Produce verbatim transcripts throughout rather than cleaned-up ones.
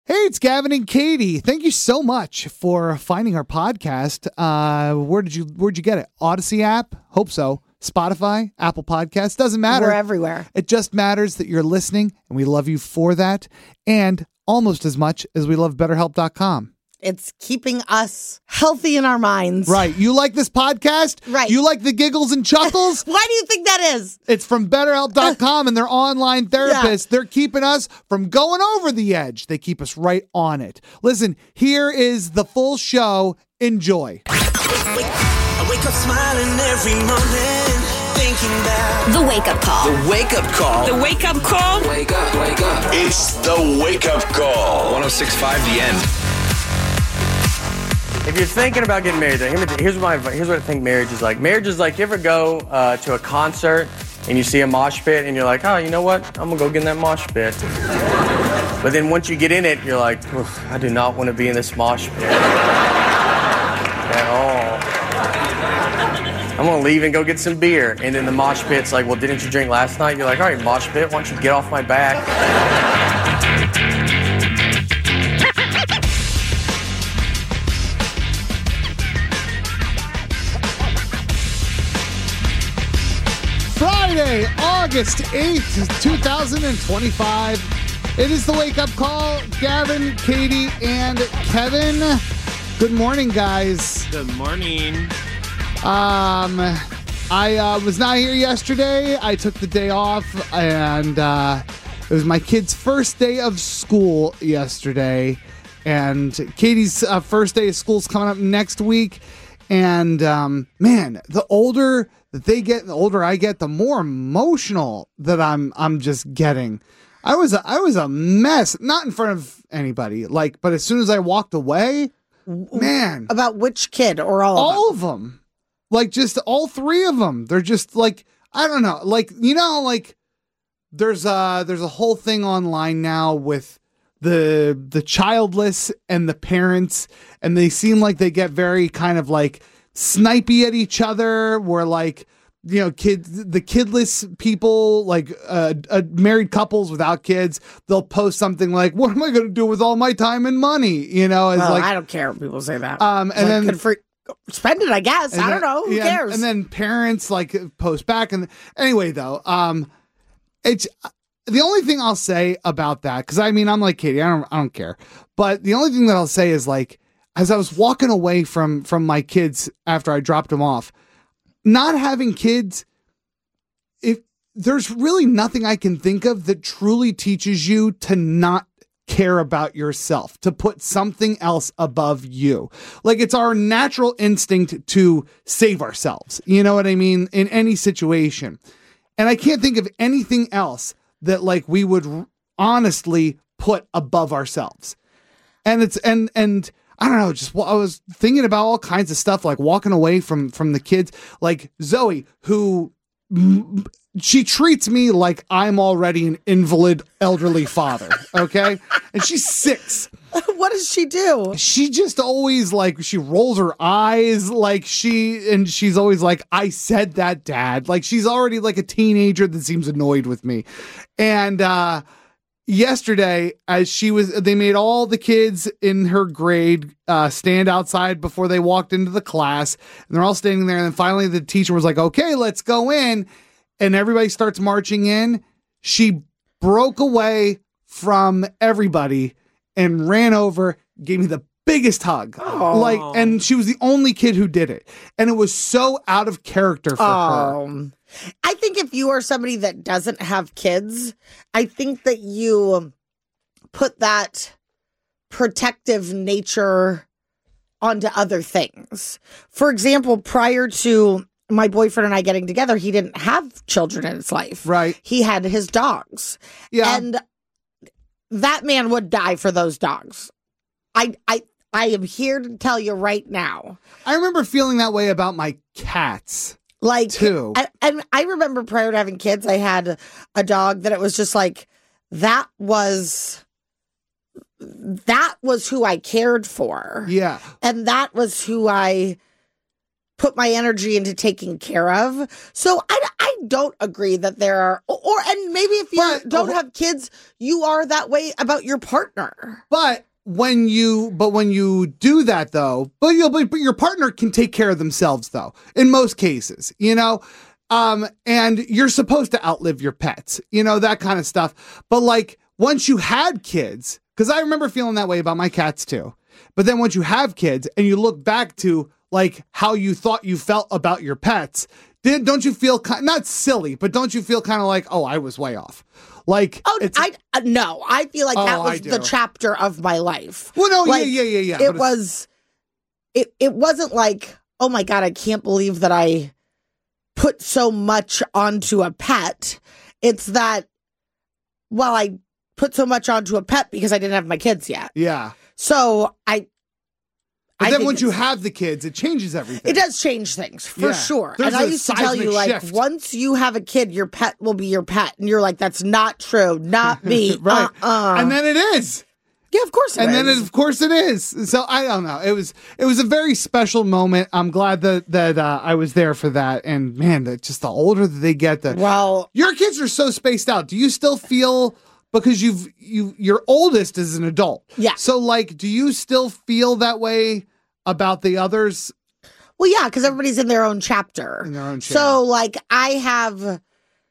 Hey, it's Gavin and Katie. Thank you so much for finding our podcast. Uh, where did you where'd you get it? Odyssey app? Hope so. Spotify, Apple Podcasts, doesn't matter. We're everywhere. It just matters that you're listening, and we love you for that, and almost as much as we love BetterHelp dot com. It's keeping us healthy in our minds. Right. You like this podcast? Right. You like the giggles and chuckles? Why do you think that is? It's from BetterHelp dot com and their online therapists. Yeah. They're keeping us from going over the edge. They keep us right on it. Listen, here is the full show. Enjoy. I wake up smiling every morning, thinking about the wake-up call. The wake-up call. The wake-up call. Wake up, wake up. It's the wake-up call. one oh six point five The End. If you're thinking about getting married, here's my here's what I think marriage is like. Marriage is like, you ever go uh, to a concert and you see a mosh pit and you're like, oh, you know what? I'm gonna go get in that mosh pit. But then once you get in it, you're like, I do not want to be in this mosh pit at all. I'm gonna leave and go get some beer. And then the mosh pit's like, well, didn't you drink last night? You're like, all right, mosh pit, why don't you get off my back? Friday, August eighth, twenty twenty-five. It is the wake-up call. Gavin, Katie, and Kevin. Good morning, guys. Good morning. Um, I uh, was not here yesterday. I took the day off, and uh, it was my kid's first day of school yesterday. And Katie's uh, first day of school is coming up next week. And um, man, the older that they get, the older I get, the more emotional that I'm. I'm just getting. I was a, I was a mess, not in front of anybody, like, but as soon as I walked away, man. About which kid or all of them? All of them, like just all three of them. They're just like, I don't know, like, you know, like there's a there's a whole thing online now with the the childless and the parents, and they seem like they get very kind of like snipey at each other, where like, you know, kids, the kidless people, like uh, uh, married couples without kids, they'll post something like, what am I going to do with all my time and money? You know, it's well, like, I don't care when people say that. Um, and like, then good for, spend it, I guess. I don't then, know. Who yeah, cares? And then parents like post back. And anyway, though, um, it's the only thing I'll say about that. Cause I mean, I'm like Katie, I don't, I don't care. But the only thing that I'll say is like, as I was walking away from, from my kids after I dropped them off, not having kids, if there's really nothing I can think of that truly teaches you to not care about yourself, to put something else above you. Like, it's our natural instinct to save ourselves. You know what I mean? In any situation. And I can't think of anything else that like we would honestly put above ourselves. And it's, and, and, I don't know, just I was thinking about all kinds of stuff, like walking away from, from the kids, like Zoe, who m- she treats me like I'm already an invalid elderly father. Okay. And she's six. What does she do? She just always like, she rolls her eyes like she, and she's always like, I said that, Dad. Like she's already like a teenager that seems annoyed with me. And, uh, yesterday, as she was, they made all the kids in her grade uh, stand outside before they walked into the class, and they're all standing there. And then finally, the teacher was like, "Okay, let's go in," and everybody starts marching in. She broke away from everybody and ran over, gave me the biggest hug, oh. like, and she was the only kid who did it, and it was so out of character for oh. her. I think if you are somebody that doesn't have kids, I think that you put that protective nature onto other things. For example, prior to my boyfriend and I getting together, he didn't have children in his life. Right. He had his dogs. Yeah. And that man would die for those dogs. I, I, I am here to tell you right now. I remember feeling that way about my cats. Like, too. And, and I remember prior to having kids, I had a dog that it was just like, that was, that was who I cared for. Yeah. And that was who I put my energy into taking care of. So I, I don't agree that there are, or, and maybe if you But- don't have kids, you are that way about your partner. But when you, but when you do that though, but you'll, but your partner can take care of themselves though, in most cases, you know, um, and you're supposed to outlive your pets, you know, that kind of stuff. But like once you had kids, because I remember feeling that way about my cats too. But then once you have kids and you look back to like how you thought you felt about your pets, did don't you feel kind, not silly, but don't you feel kind of like, oh, I was way off? Like, Oh, it's, I uh, no, I feel like Oh, that I was the do. chapter of my life. well, no, like, yeah, yeah, yeah, yeah. It but it's- was, it it wasn't like, oh my God, I can't believe that I put so much onto a pet. It's that, well, I put so much onto a pet because I didn't have my kids yet. yeah. So I. But I then think once you it's- have the kids, it changes everything. It does change things for Yeah. sure. There's and I a used to tell you, seismic like, shift. once you have a kid, your pet will be your pet. And you're like, that's not true. Not me. Right. Uh-uh. And then it is. yeah, of course it And then it, is. of course it is. So I don't know. It was it was a very special moment. I'm glad that that uh, I was there for that. And man, that just the older that they get, the Well, your kids are so spaced out. Do you still feel, because you've you your oldest is an adult? Yeah. So like, do you still feel that way about the others? well, yeah, because everybody's in their own chapter. In their own So, chapter. like, I have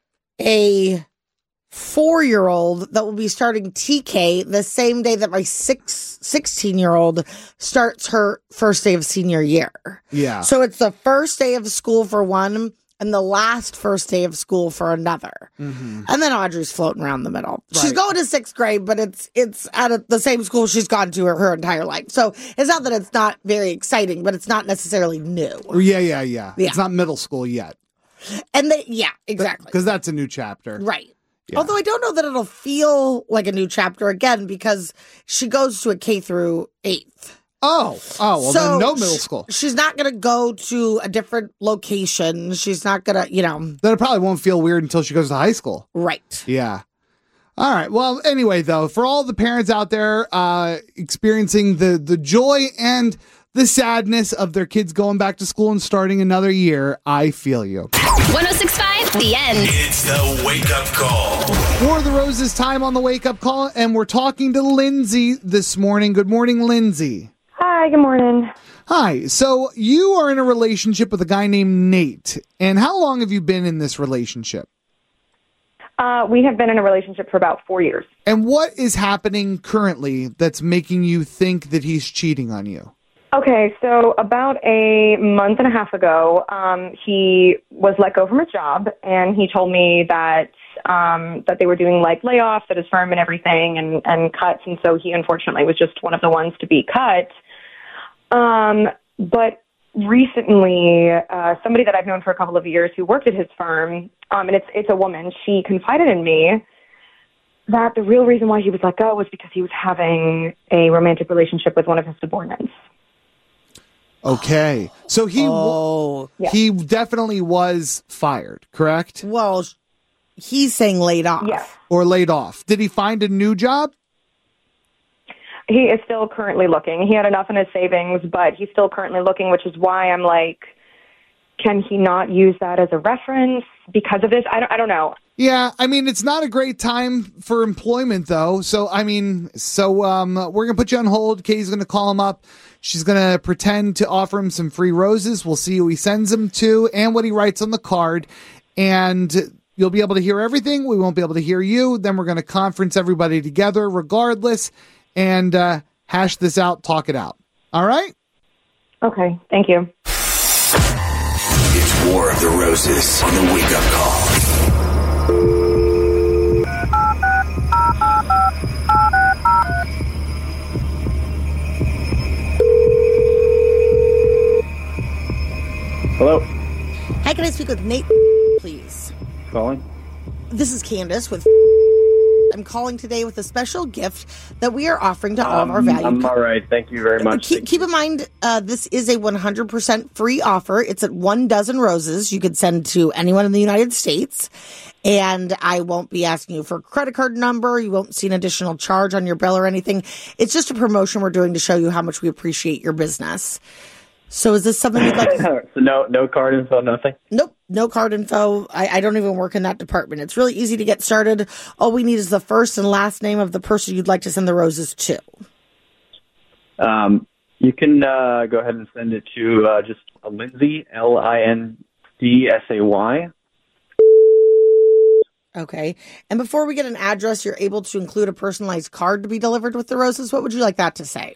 a four-year-old that will be starting T K the same day that my six, sixteen-year-old starts her first day of senior year. Yeah. So it's the first day of school for one and the last first day of school for another. Mhm. And then Audrey's floating around the middle. She's Right. going to sixth grade, but it's it's at a, the same school she's gone to her, her entire life. So it's not that it's not very exciting, but it's not necessarily new. Yeah, yeah, yeah. Yeah. It's not middle school yet. And they, yeah, exactly. Because that's a new chapter. Right. Yeah. Although I don't know that it'll feel like a new chapter again because she goes to a K through eighth. Oh, oh, well, So then no middle sh- school. She's not going to go to a different location. She's not going to, you know, Then it probably won't feel weird until she goes to high school. right. Yeah. All right. Well, anyway, though, for all the parents out there uh, experiencing the the joy and the sadness of their kids going back to school and starting another year, I feel you. one oh six point five, The End. It's the wake up call. For the Roses time on the wake up call, and we're talking to Lindsay this morning. Good morning, Lindsay. Hi, good morning. Hi. So you are in a relationship with a guy named Nate. And how long have you been in this relationship? Uh, we have been in a relationship for about four years. And what is happening currently that's making you think that he's cheating on you? Okay, so about a month and a half ago, um, he was let go from his job, and he told me that um, that they were doing like layoffs at his firm and everything, and, and cuts, and so he unfortunately was just one of the ones to be cut. Um, but recently, uh, somebody that I've known for a couple of years who worked at his firm, um, and it's it's a woman, she confided in me that the real reason why he was let go was because he was having a romantic relationship with one of his subordinates. Okay. So he Oh, Yeah. he definitely was fired, correct? well, sh- he's saying laid off. Yes. Or laid off. Did he find a new job? He is still currently looking. He had enough in his savings, but he's still currently looking, which is why I'm like, can he not use that as a reference because of this? I don't, I don't know. Yeah, I mean, it's not a great time for employment, though. So, I mean, so um, we're going to put you on hold. Katie's going to call him up. She's going to pretend to offer him some free roses. We'll see who he sends them to and what he writes on the card. And you'll be able to hear everything. We won't be able to hear you. Then we're going to conference everybody together regardless and uh, hash this out, talk it out. All right? Okay, thank you. It's War of the Roses on the wake up call. Hello, Hi, can I speak with Nate, please? calling. This is Candace with. I'm calling today with a special gift that we are offering to all of our Um, valued. I'm all right. Thank you very much. Keep, keep in mind, uh, this is a one hundred percent free offer. It's at one dozen roses. You could send to anyone in the United States. And I won't be asking you for a credit card number. You won't see an additional charge on your bill or anything. It's just a promotion we're doing to show you how much we appreciate your business. So is this something you'd like to... So no, no card info, nothing? Nope, no card info. I, I don't even work in that department. It's really easy to get started. All we need is the first and last name of the person you'd like to send the roses to. Um, you can uh, go ahead and send it to uh, just Lindsay, L I N D S A Y. Okay. And before we get an address, you're able to include a personalized card to be delivered with the roses. What would you like that to say?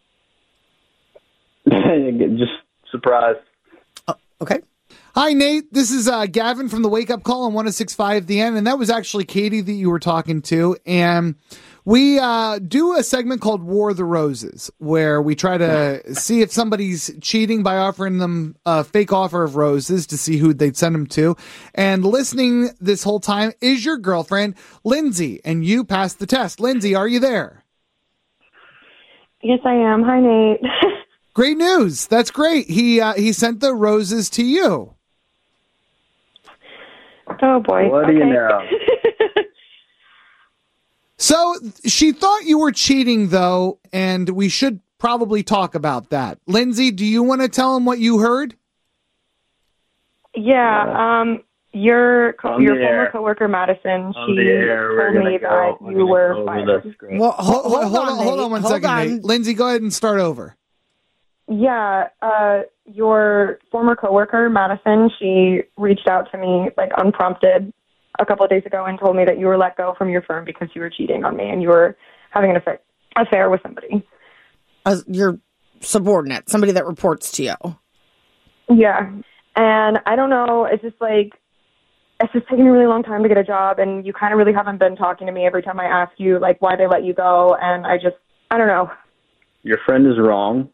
Just surprise. Oh, okay. Hi, Nate. This is uh, Gavin from the Wake Up Call on one oh six point five The End, and that was actually Katie that you were talking to. And we uh, do a segment called War of the Roses, where we try to see if somebody's cheating by offering them a fake offer of roses to see who they'd send them to. And listening this whole time is your girlfriend, Lindsay, and you passed the test. Lindsay, are you there? Yes, I am. Hi, Nate. Great news. That's great. He uh, he sent the roses to you. Oh, boy. What do you know? So she thought you were cheating, though, and we should probably talk about that. Lindsay, do you want to tell him what you heard? Yeah, um, your co- On your the former air. coworker, Madison, On she the air, we're told gonna me go- that we're you gonna were go over fired. the script. Well, ho- Hold, hold, on, hold on one Nate. second, Hold on. Nate. Lindsay, go ahead and start over. Yeah, uh, your former coworker, Madison, she reached out to me, like, unprompted a couple of days ago and told me that you were let go from your firm because you were cheating on me and you were having an affair, affair with somebody. As your subordinate, somebody that reports to you. Yeah, and I don't know, it's just like, it's just taking a really long time to get a job, and you kind of really haven't been talking to me every time I ask you, like, why they let you go, and I just, I don't know. Your friend is wrong.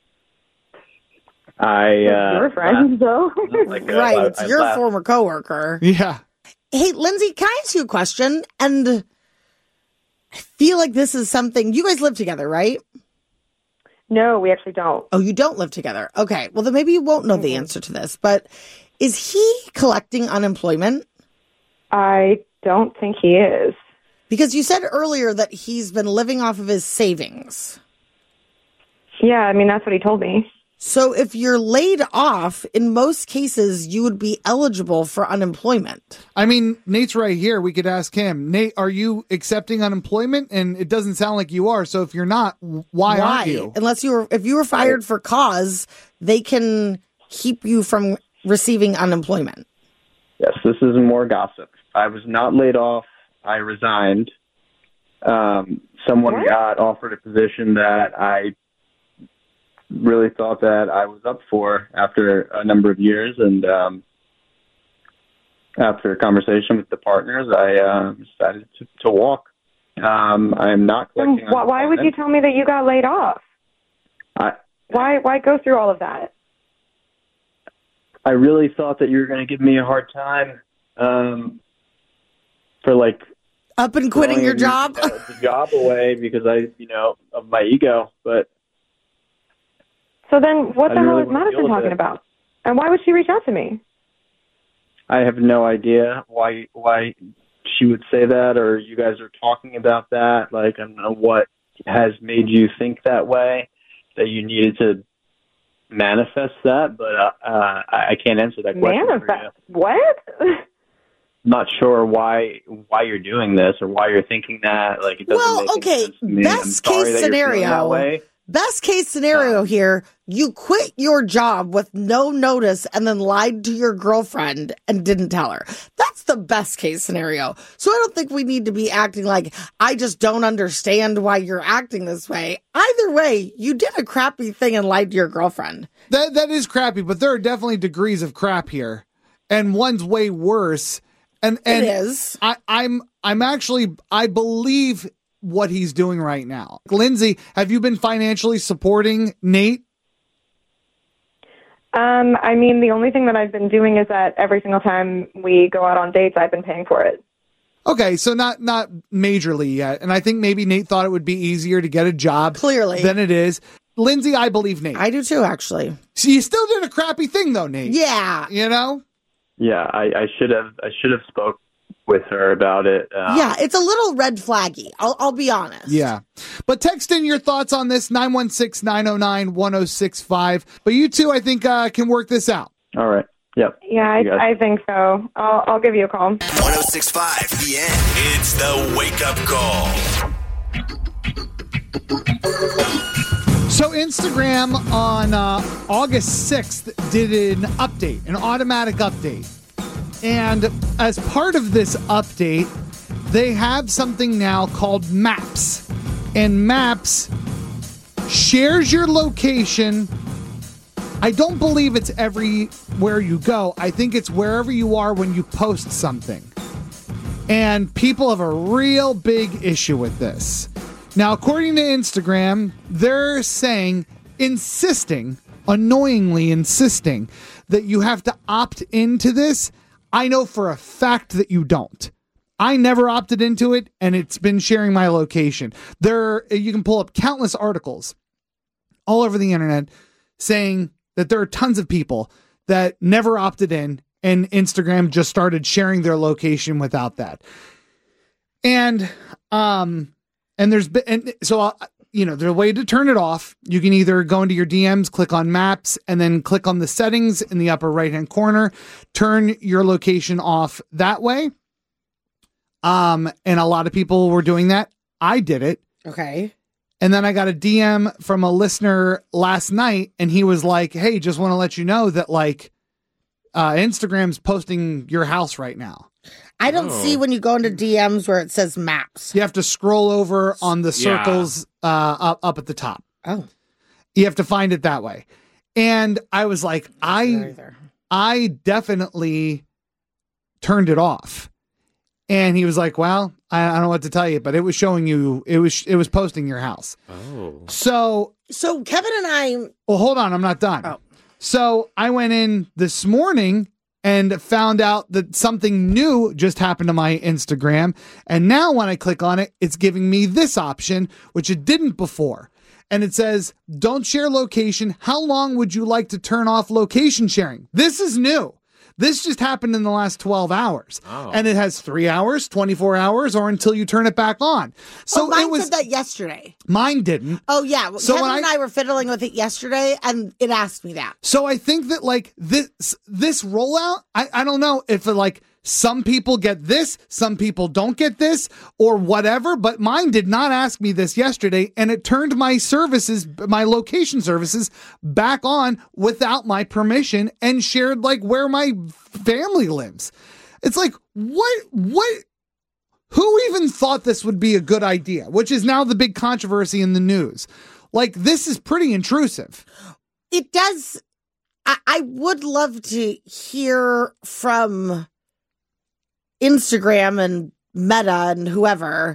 I uh, You're a friend, so. like, uh, Right, I- it's I your laughed. former coworker. Yeah. Hey, Lindsay, can I ask you a question? And I feel like this is something, you guys live together, right? No, we actually don't. Oh, you don't live together. Okay. Well, then maybe you won't know the answer to this, but is he collecting unemployment? I don't think he is. Because you said earlier that he's been living off of his savings. Yeah, I mean, that's what he told me. So if you're laid off, in most cases, you would be eligible for unemployment. I mean, Nate's right here. We could ask him. Nate, are you accepting unemployment? And it doesn't sound like you are. So if you're not, why, aren't you? Unless you were, if you were fired for cause, they can keep you from receiving unemployment. Yes, this is more gossip. I was not laid off. I resigned. Um, someone What? got offered a position that I really thought that I was up for after a number of years, and um, after a conversation with the partners, I uh, decided to, to walk. Um, I am not Then collecting. wh- why would you unemployment. tell me that you got laid off? I Why why go through all of that? I really thought that you were going to give me a hard time um, for like Up and quitting throwing, your job? uh, the job away because I, you know, of my ego. But So then what I the didn't hell really is wanna Madison deal with talking it. about? And why would she reach out to me? I have no idea why why she would say that, or you guys are talking about that. Like, I don't know what has made you think that way, that you needed to manifest that, but uh, uh, I I can't answer that question for you. Manifest. What? I'm not sure why why you're doing this or why you're thinking that. Like, it doesn't Well, make any okay, sense to me. best I'm sorry case that you're feeling scenario. that way. Best case scenario here, you quit your job with no notice and then lied to your girlfriend and didn't tell her. That's the best case scenario. So I don't think we need to be acting like, I just don't understand why you're acting this way. Either way, you did a crappy thing and lied to your girlfriend. That That is crappy, but there are definitely degrees of crap here. And one's way worse. And, and It is. I, I'm, I'm actually, I believe what he's doing right now. Lindsay, have you been financially supporting Nate? Um, I mean, the only thing that I've been doing is that every single time we go out on dates, I've been paying for it. Okay, so not not majorly yet. And I think maybe Nate thought it would be easier to get a job Clearly. than it is. Lindsay, I believe Nate. I do too, actually. So you still did a crappy thing though, Nate. Yeah. You know? Yeah, I, I should have I should have spoke with her about it. Uh, Yeah, it's a little red flaggy. I'll, I'll be honest. Yeah. But text in your thoughts on this, nine one six, nine oh nine, one oh six five. But you two, I think, uh, can work this out. All right. Yep. Yeah, You guys- I, I think so. I'll, I'll give you a call. one oh six point five The End. It's the wake up call. So Instagram on uh, August sixth did an update, an automatic update. And as part of this update, they have something now called Maps. And Maps shares your location. I don't believe it's everywhere you go. I think it's wherever you are when you post something. And people have a real big issue with this. Now, according to Instagram, they're saying, insisting, annoyingly insisting, that you have to opt into this. I know for a fact that you don't. I never opted into it, and it's been sharing my location. There, you can pull up countless articles all over the internet saying that there are tons of people that never opted in, and Instagram just started sharing their location without that. And, um... And there's been, and so, uh, you know, there's a way to turn it off. You can either go into your D Ms, click on Maps, and then click on the settings in the upper right-hand corner, turn your location off that way. Um, and a lot of people were doing that. I did it. Okay. And then I got a D M from a listener last night, and he was like, hey, just want to let you know that, like, uh, Instagram's posting your house right now. I don't Oh. see when you go into D Ms where it says Maps. You have to scroll over on the Yeah. circles uh, up, up at the top. Oh. You have to find it that way. And I was like, I Either. I definitely turned it off. And he was like, well, I, I don't know what to tell you, but it was showing you, it was it was posting your house. Oh. So, So Kevin and I, well, hold on, I'm not done. Oh. So I went in this morning and found out that something new just happened to my Instagram. And now when I click on it, it's giving me this option, which it didn't before. And it says, don't share location. How long would you like to turn off location sharing? This is new. This just happened in the last twelve hours. Oh. And it has three hours, twenty-four hours, or until you turn it back on. So oh, mine it was, said that yesterday. mine didn't. Oh yeah, well, So Kevin when and I- I were fiddling with it yesterday, and it asked me that. So I think that like this this rollout, I, I don't know if it, like some people get this, some people don't get this, or whatever, but mine did not ask me this yesterday, and it turned my services, my location services, back on without my permission and shared like where my family lives. It's like, what what who even thought this would be a good idea, which is now the big controversy in the news. Like, this is pretty intrusive. It does. I, I would love to hear from Instagram and Meta and whoever.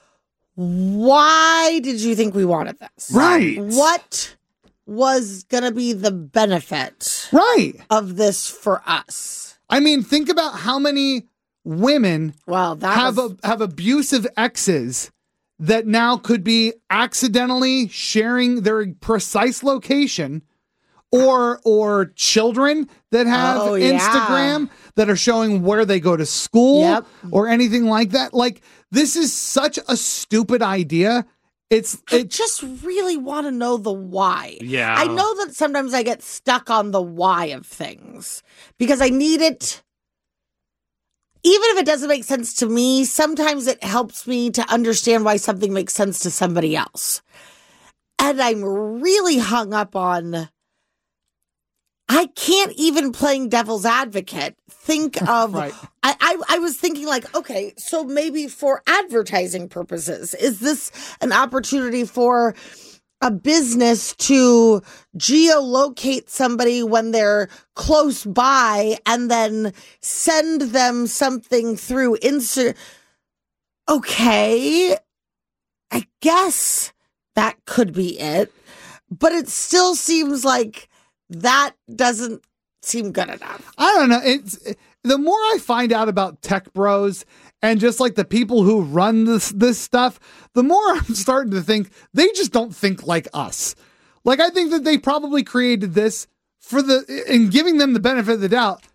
Why did you think we wanted this? Right. What was going to be the benefit Right. of this for us? I mean, think about how many women Well, that have was, a, have abusive exes that now could be accidentally sharing their precise location, or or children that have Oh, yeah. Instagram that are showing where they go to school Yep. or anything like that. Like, this is such a stupid idea. It's I it just really want to know the why. Yeah. I know that sometimes I get stuck on the why of things because I need it. Even if it doesn't make sense to me, sometimes it helps me to understand why something makes sense to somebody else. And I'm really hung up on, I can't even, playing devil's advocate, think of, Right. I, I, I was thinking like, okay, so maybe for advertising purposes, is this an opportunity for a business to geolocate somebody when they're close by and then send them something through Insta? Okay, I guess that could be it, but it still seems like that doesn't seem good enough. I don't know. It's the more I find out about tech bros and just like the people who run this this stuff, the more I'm starting to think they just don't think like us. Like, I think that they probably created this for the, and giving them the benefit of the doubt,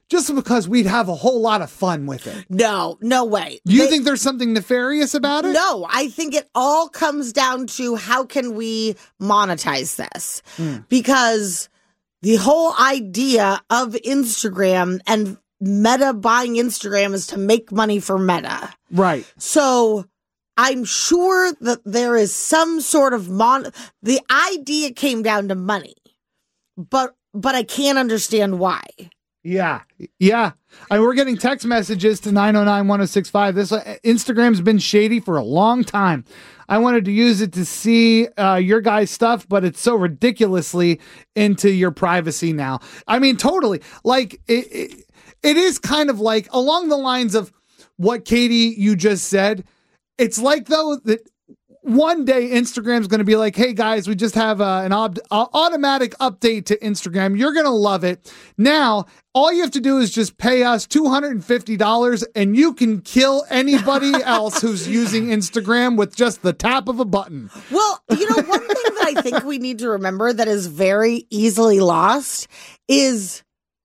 just because we'd have a whole lot of fun with it. No, no way. You They- think there's something nefarious about it? No, I think it all comes down to how can we monetize this? Mm. Because the whole idea of Instagram and Meta buying Instagram is to make money for Meta. Right. So I'm sure that there is some sort of mon. The idea came down to money, but but I can't understand why. Yeah. Yeah. I mean, we're getting text messages to nine oh nine, one oh six five. This uh, Instagram's been shady for a long time. I wanted to use it to see uh, your guys' stuff, but it's so ridiculously into your privacy now. I mean, totally. Like, it, it, it is kind of like along the lines of what Katie, you just said. It's like, though, that one day Instagram's going to be like, hey, guys, we just have uh, an ob- uh, automatic update to Instagram. You're going to love it. Now, all you have to do is just pay us two hundred fifty dollars and you can kill anybody else who's using Instagram with just the tap of a button. Well, you know, one thing that I think we need to remember that is very easily lost is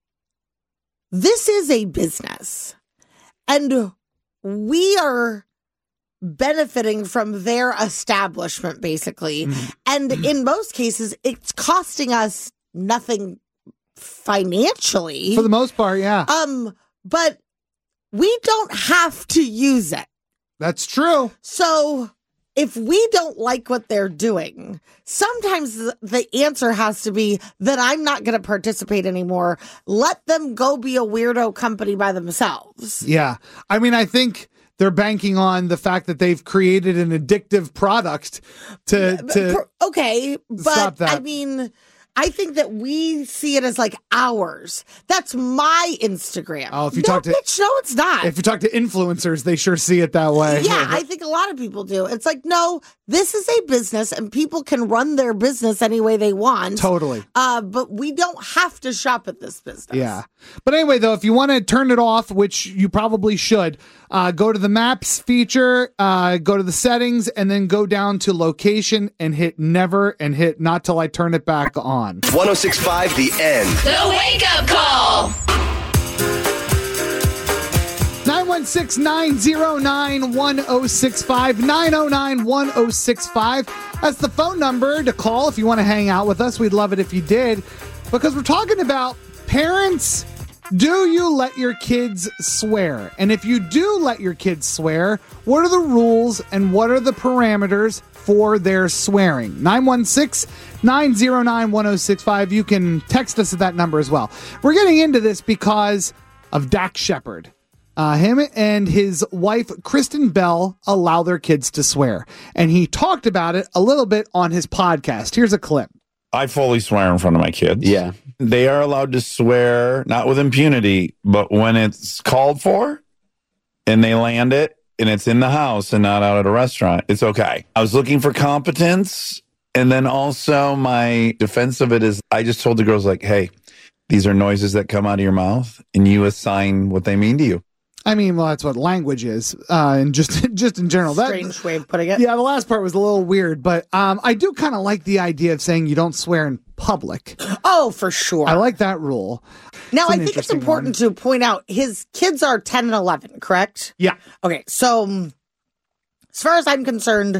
this is a business and we are benefiting from their establishment, basically. Mm-hmm. And in most cases, it's costing us nothing financially. For the most part, yeah. Um, but we don't have to use it. That's true. So if we don't like what they're doing, sometimes the, the answer has to be that I'm not going to participate anymore. Let them go be a weirdo company by themselves. Yeah. I mean, I think they're banking on the fact that they've created an addictive product to, to okay, stop but that. I mean, I think that we see it as like ours. That's my Instagram. Oh, if you no, talk to- bitch, no, it's not. If you talk to influencers, they sure see it that way. Yeah, I think a lot of people do. It's like, no, this is a business and people can run their business any way they want. Totally. Uh, but we don't have to shop at this business. Yeah. But anyway, though, if you want to turn it off, which you probably should, uh, go to the maps feature, uh, go to the settings, and then go down to location and hit never and hit not till I turn it back on. one oh six point five The End. The Wake Up Call. nine one six, nine oh nine, one oh six five, nine oh nine, one oh six five. That's the phone number to call if you want to hang out with us. We'd love it if you did, because we're talking about parents. Do you let your kids swear? And if you do let your kids swear, what are the rules and what are the parameters for their swearing? nine one six, nine oh nine, one oh six five. You can text us at that number as well. We're getting into this because of Dax Shepard. Uh, him and his wife, Kristen Bell, allow their kids to swear. And he talked about it a little bit on his podcast. Here's a clip. I fully swear in front of my kids. Yeah. They are allowed to swear, not with impunity, but when it's called for and they land it and it's in the house and not out at a restaurant, it's okay. I was looking for competence. And then also my defense of it is I just told the girls, like, hey, these are noises that come out of your mouth and you assign what they mean to you. I mean, well, that's what language is, uh, and just just in general. That, Strange way of putting it. Yeah, the last part was a little weird, but um, I do kind of like the idea of saying you don't swear in public. Oh, for sure. I like that rule. Now, It's I an think it's interesting important to point out his kids are ten and eleven, correct? Yeah. Okay, so um, as far as I'm concerned,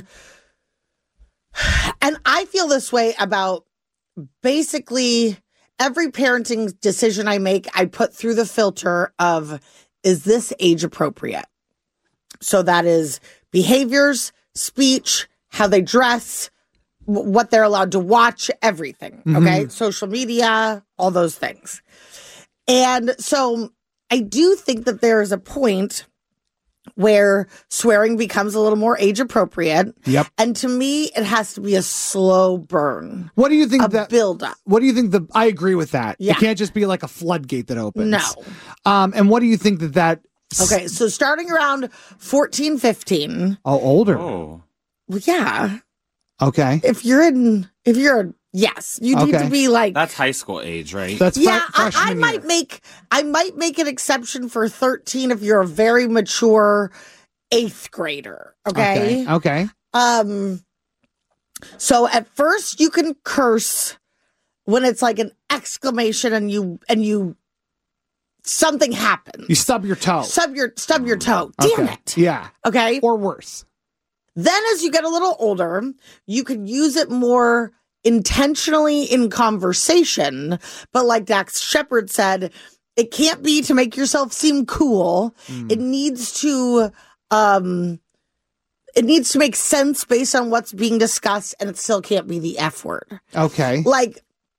and I feel this way about basically every parenting decision I make, I put through the filter of, is this age appropriate? So that is behaviors, speech, how they dress, w- what they're allowed to watch, everything. Okay. Mhm. Social media, all those things. And so I do think that there is a point where swearing becomes a little more age appropriate. Yep. And to me, it has to be a slow burn. What do you think a that build up? What do you think the? I agree with that. Yeah. It can't just be like a floodgate that opens. No. Um, and what do you think that that? Okay, so starting around fourteen, fifteen. Oh, older. Oh. Well, yeah. Okay. If you're in, if you're, yes, you need Okay. to be like, That's high school age, right? That's yeah, fre- I, I freshman might year. make, I might make an exception for thirteen if you're a very mature eighth grader. Okay. Okay. Okay. Um, so at first you can curse when it's like an exclamation and you, and you something happens. You stub your toe. Stub your stub your toe. Damn Okay. it. Yeah. Okay. Or worse. Then as you get a little older, you could use it more intentionally in conversation. But like Dax Shepard said, it can't be to make yourself seem cool. Mm. It needs to um it needs to make sense based on what's being discussed, and it still can't be the F word. Okay. Like,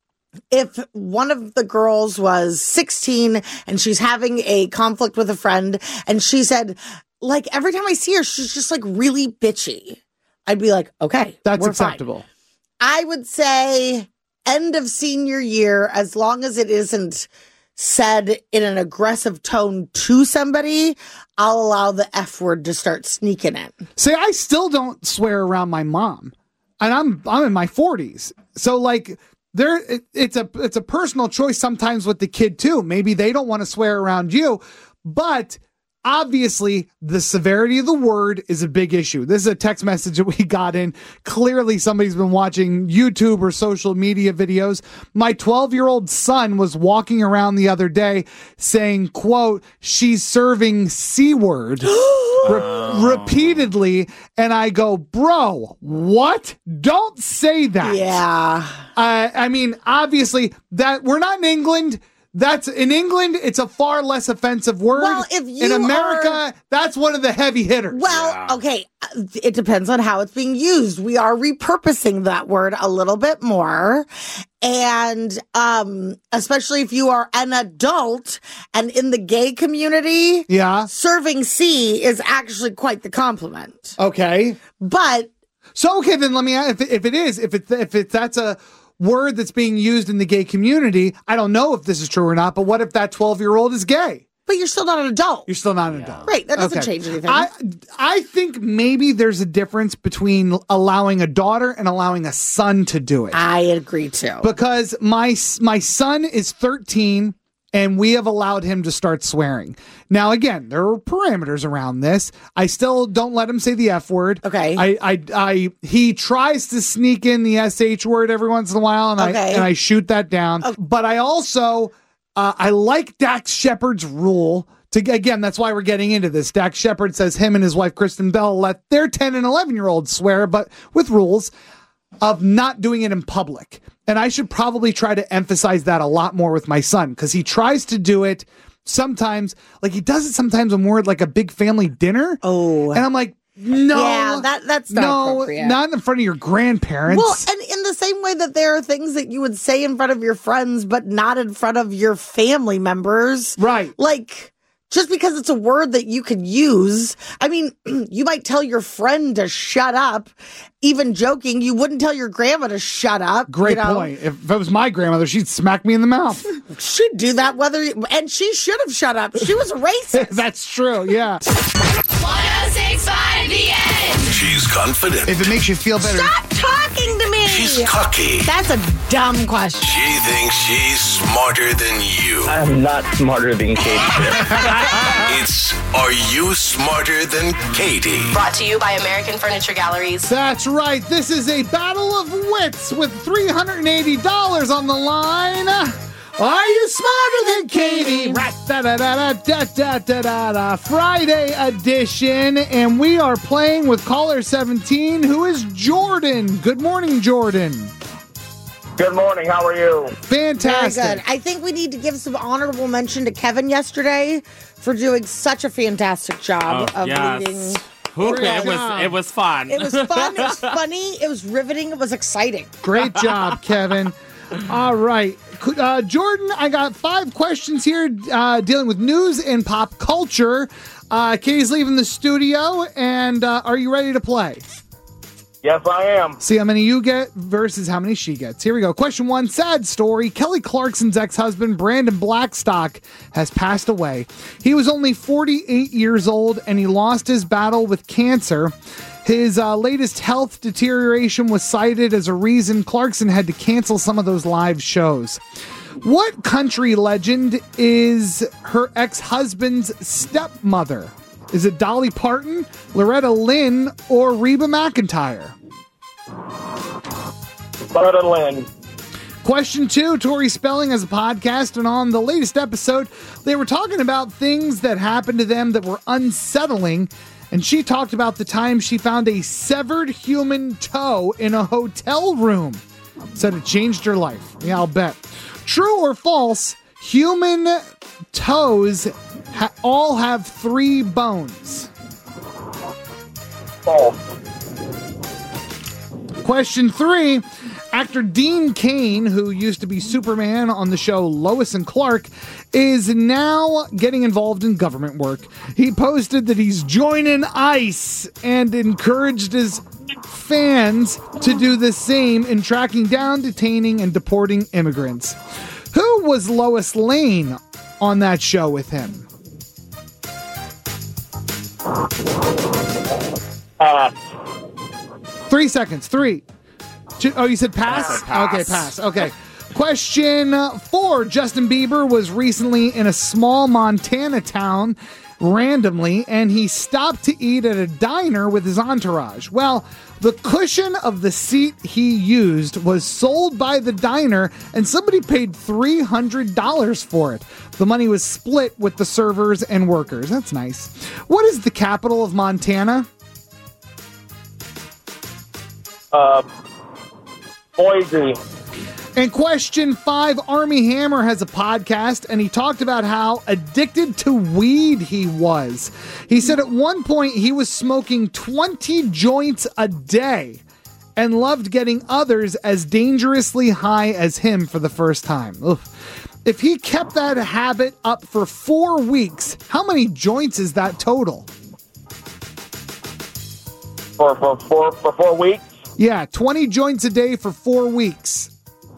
if one of the girls was sixteen and she's having a conflict with a friend and she said, like, every time I see her, she's just like really bitchy, I'd be like, okay, That's we're acceptable. fine. I would say end of senior year, as long as it isn't said in an aggressive tone to somebody, I'll allow the F word to start sneaking in. See, I still don't swear around my mom, and I'm I'm in my forties. So like there it, it's a it's a personal choice sometimes with the kid too. Maybe they don't want to swear around you, but obviously the severity of the word is a big issue. This is a text message that we got in. Clearly somebody's been watching YouTube or social media videos. My twelve-year-old son was walking around the other day saying, quote, "She's serving C-word." Re- repeatedly, and I go, bro, what? Don't say that. Yeah. Uh, I mean, obviously, that we're not in England. That's in England, it's a far less offensive word. Well, if you in America, are- that's one of the heavy hitters. Well, okay, it depends on how it's being used. We are repurposing that word a little bit more. And um, especially if you are an adult and in the gay community, yeah, serving C is actually quite the compliment. Okay. But so, okay, then let me ask, if, if it is, if it, if it, that's a word that's being used in the gay community, I don't know if this is true or not, but what if that twelve-year-old is gay? But you're still not an adult. You're still not an adult. Right, that doesn't Okay. change anything. I I think maybe there's a difference between allowing a daughter and allowing a son to do it. I agree too. Because my my son is thirteen and we have allowed him to start swearing. Now, again, there are parameters around this. I still don't let him say the F word. Okay. I I, I he tries to sneak in the S H word every once in a while, and Okay. I and I shoot that down. Okay. But I also uh, I like Dax Shepard's rule. To, again, that's why we're getting into this. Dax Shepard says him and his wife Kristen Bell let their ten and eleven year olds swear, but with rules of not doing it in public. And I should probably try to emphasize that a lot more with my son, because he tries to do it sometimes, like he does it sometimes when we're at like a big family dinner. Oh. And I'm like, no. Yeah, that, that's not no, appropriate. not in front of your grandparents. Well, and in the same way that there are things that you would say in front of your friends, but not in front of your family members. Right. Like, just because it's a word that you could use, I mean, you might tell your friend to shut up, even joking. You wouldn't tell your grandma to shut up. Great you know? point. If it was my grandmother, she'd smack me in the mouth. She'd do that whether, and she should have shut up. She was racist. That's true, yeah. one oh six point five The End. She's confident. If it makes you feel better. Stop talking to me. She's cocky. That's a dumb question. She thinks she's smarter than you. I'm not smarter than Katie. It's Are You Smarter Than Katie? Brought to you by American Furniture Galleries. That's right. This is a battle of wits with three hundred eighty dollars on the line. Are you smarter than Katie? Rat-da-da-da-da-da-da-da-da. Friday edition, and we are playing with caller seventeen, who is Jordan. Good morning, Jordan. Good morning. How are you? Fantastic. Very good. I think we need to give some honorable mention to Kevin yesterday for doing such a fantastic job Oh, of yes. leading. Who Great it was job. it was fun. It was fun. It was funny. It was riveting. It was exciting. Great job, Kevin. All right. Uh, Jordan, I got five questions here uh, dealing with news and pop culture. Uh, Katie's leaving the studio, and uh, are you ready to play? Yes, I am. See how many you get versus how many she gets. Here we go. Question one, sad story. Kelly Clarkson's ex-husband, Brandon Blackstock, has passed away. He was only forty-eight years old, and he lost his battle with cancer. His uh, latest health deterioration was cited as a reason Clarkson had to cancel some of those live shows. What country legend is her ex-husband's stepmother? Is it Dolly Parton, Loretta Lynn, or Reba McEntire? Loretta Lynn. Question two, Tori Spelling has a podcast, and on the latest episode, they were talking about things that happened to them that were unsettling, and she talked about the time she found a severed human toe in a hotel room. Said it changed her life. Yeah, I'll bet. True or false, human toes ha- all have three bones? False. Question three, actor Dean Cain, who used to be Superman on the show Lois and Clark, is now getting involved in government work. He posted that he's joining ICE and encouraged his fans to do the same in tracking down, detaining, and deporting immigrants. Who was Lois Lane on that show with him? Uh, Three seconds. Three. Two, oh, you said pass? I said pass. Okay, pass. Okay. Question four. Justin Bieber was recently in a small Montana town randomly, and he stopped to eat at a diner with his entourage. Well, the cushion of the seat he used was sold by the diner, and somebody paid three hundred dollars for it. The money was split with the servers and workers. That's nice. What is the capital of Montana? uh, Boise. And question five, Army Hammer has a podcast, and he talked about how addicted to weed he was. He said at one point he was smoking twenty joints a day and loved getting others as dangerously high as him for the first time. Oof. If he kept that habit up for four weeks, how many joints is that total? For, for, for, for four weeks? Yeah, twenty joints a day for four weeks.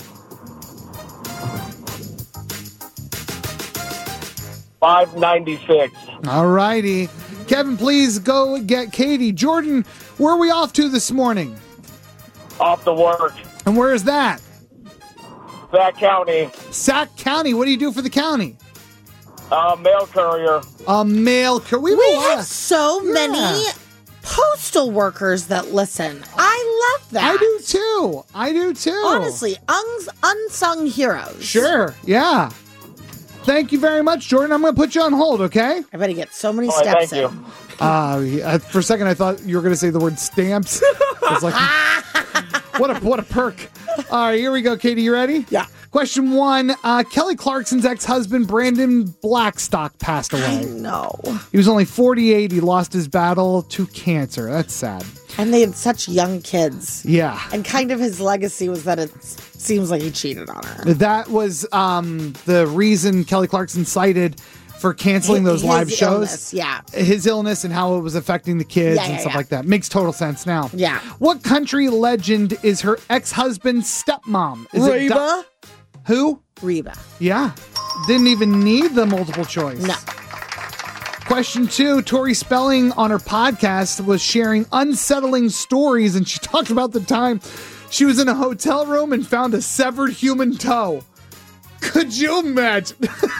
five ninety-six. All righty. Kevin, please go get Katie. Jordan, where are we off to this morning? Off to work. And where is that? Sac County. Sac County. What do you do for the county? Uh, mail courier. A mail courier. We, We have a have lot- so many Yeah. postal workers that listen. I love that. I do too. I do too. Honestly, uns- unsung heroes. Sure. Yeah. Thank you very much, Jordan. I'm going to put you on hold, okay? I bet he gets so many All right, steps thank in. you. Uh, yeah, for a second, I thought you were going to say the word stamps. I was like, what a what a perk. All right, here we go, Katie. You ready? Yeah. Question one. Uh, Kelly Clarkson's ex-husband, Brandon Blackstock, passed I away. know. He was only forty-eight. He lost his battle to cancer. That's sad. And they had such young kids. Yeah. And kind of his legacy was that it seems like he cheated on her. That was um, the reason Kelly Clarkson cited for canceling those His live shows. illness, yeah. His illness and how it was affecting the kids Yeah, and yeah, stuff yeah. like that. Makes total sense now. Yeah. What country legend is her ex-husband's stepmom? Is it Reba? Di- Who? Reba. Yeah. Didn't even need the multiple choice. No. Question two, Tori Spelling on her podcast was sharing unsettling stories, and she talked about the time she was in a hotel room and found a severed human toe. Could you imagine?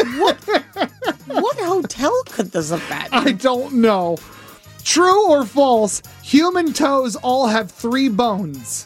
What hotel could this have been? I don't know. True or false, human toes all have three bones.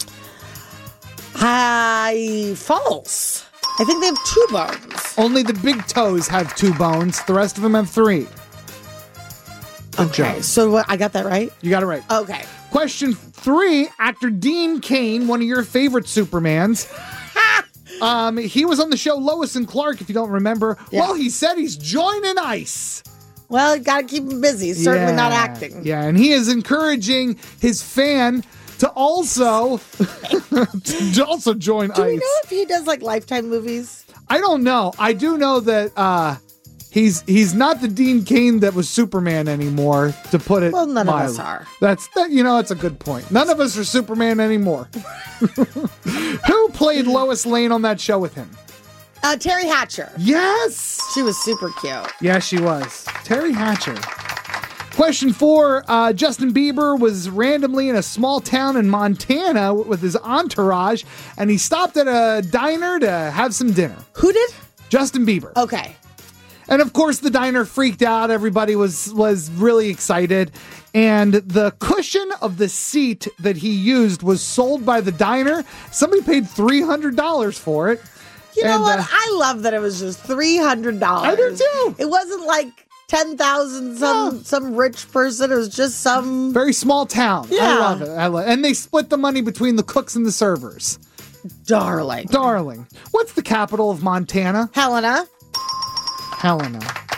I false. I think they have two bones. Only the big toes have two bones. The rest of them have three. Good Okay, job. so what, I got that right? You got it right. Okay. Question three, actor Dean Cain, one of your favorite Supermans. um, he was on the show Lois and Clark, if you don't remember. Yeah. Well, he said he's joining ICE. Well, gotta keep him busy. He's certainly Yeah. not acting. Yeah, and he is encouraging his fan to also to also join Do we ICE. know if he does like Lifetime movies? I don't know. I do know that uh, he's he's not the Dean Cain that was Superman anymore. To put it Well, none of us mildly. are. That's that. You know, that's a good point. None of us are Superman anymore. Who played Lois Lane on that show with him? Uh, Terry Hatcher. Yes. She was super cute. Yeah, she was. Terry Hatcher. Question four. Uh, Justin Bieber was randomly in a small town in Montana with his entourage, and he stopped at a diner to have some dinner. Who did? Justin Bieber. Okay. And of course, the diner freaked out. Everybody was was really excited. And the cushion of the seat that he used was sold by the diner. Somebody paid three hundred dollars for it. You know And, what? uh, I love that it was just three hundred dollars. I do too. It wasn't like ten thousand some No. some rich person. It was just some. Very small town. I Yeah. love it. I love And they split the money between the cooks and the servers. Darling. Darling. What's the capital of Montana? Helena. Helena.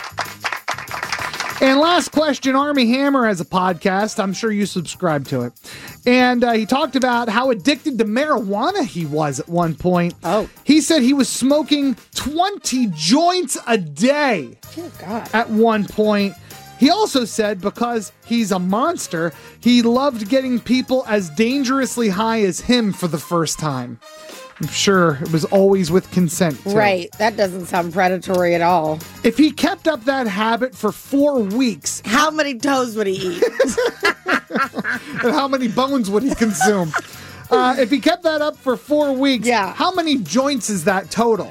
And last question, Army Hammer has a podcast. I'm sure you subscribe to it. And uh, he talked about how addicted to marijuana he was at one point. Oh. He said he was smoking twenty joints a day Oh, God. at one point. He also said because he's a monster, he loved getting people as dangerously high as him for the first time. I'm sure it was always with consent, too. Right. That doesn't sound predatory at all. If he kept up that habit for four weeks, How many toes would he eat? and how many bones would he consume? uh, if he kept that up for four weeks, Yeah. how many joints is that total?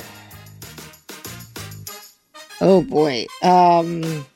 Oh, boy. Um.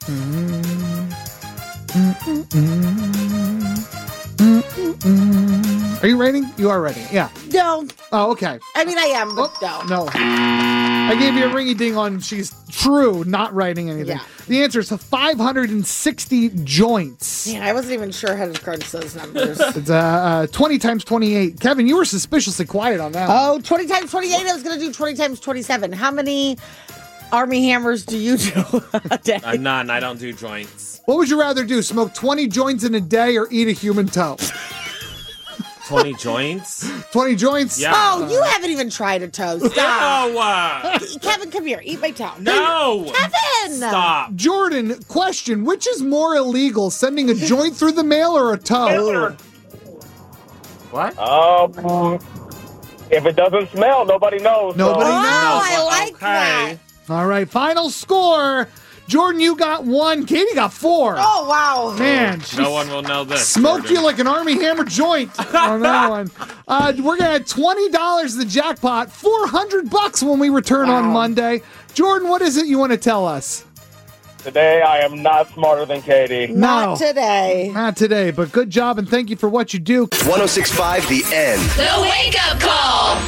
Are you writing? You are writing, yeah. No. Oh, okay. I mean, I am, but no. No. I gave you a ringy ding on she's true, not writing anything. Yeah. The answer is five hundred sixty joints. Man, I wasn't even sure how to crunch those numbers. It's uh, uh, twenty times twenty-eight. Kevin, you were suspiciously quiet on that. Oh, twenty times twenty-eight. I was going to do twenty times twenty-seven. How many Army Hammers do you do a day? I'm none. I don't do joints. What would you rather do? Smoke twenty joints in a day or eat a human toe? twenty joints? twenty joints? Yeah. Oh, you haven't even tried a toast. Stop. No! uh, Kevin, come here. Eat my toe. no! Kevin! Stop. Jordan, question. Which is more illegal, sending a joint through the mail or a toe? What? Um, if it doesn't smell, nobody knows. Nobody so. Oh, knows. I like Okay. that. All right, final score. Jordan, you got one. Katie got four. Oh, wow. Man, she No one will know this. smoked Jordan. you like an Army Hammer joint on that one. Uh, we're going to add twenty dollars to the jackpot, four hundred bucks when we return on Monday. Jordan, what is it you want to tell us? Today, I am not smarter than Katie. Not No. today. Not today, but good job and thank you for what you do. one oh six point five The End. The Wake Up Call.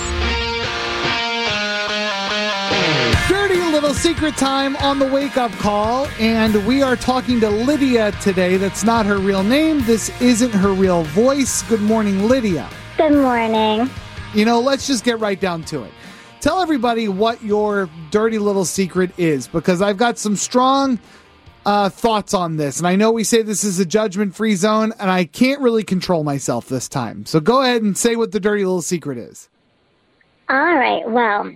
Dirty little secret time on the wake up call, and we are talking to Lydia today. That's not her real name. This isn't her real voice. Good morning, Lydia. Good morning. You know, let's just get right down to it. Tell everybody what your dirty little secret is, because I've got some strong uh, thoughts on this. And I know we say this is a judgment-free zone, and I can't really control myself this time. So go ahead and say what the dirty little secret is. All right. Well,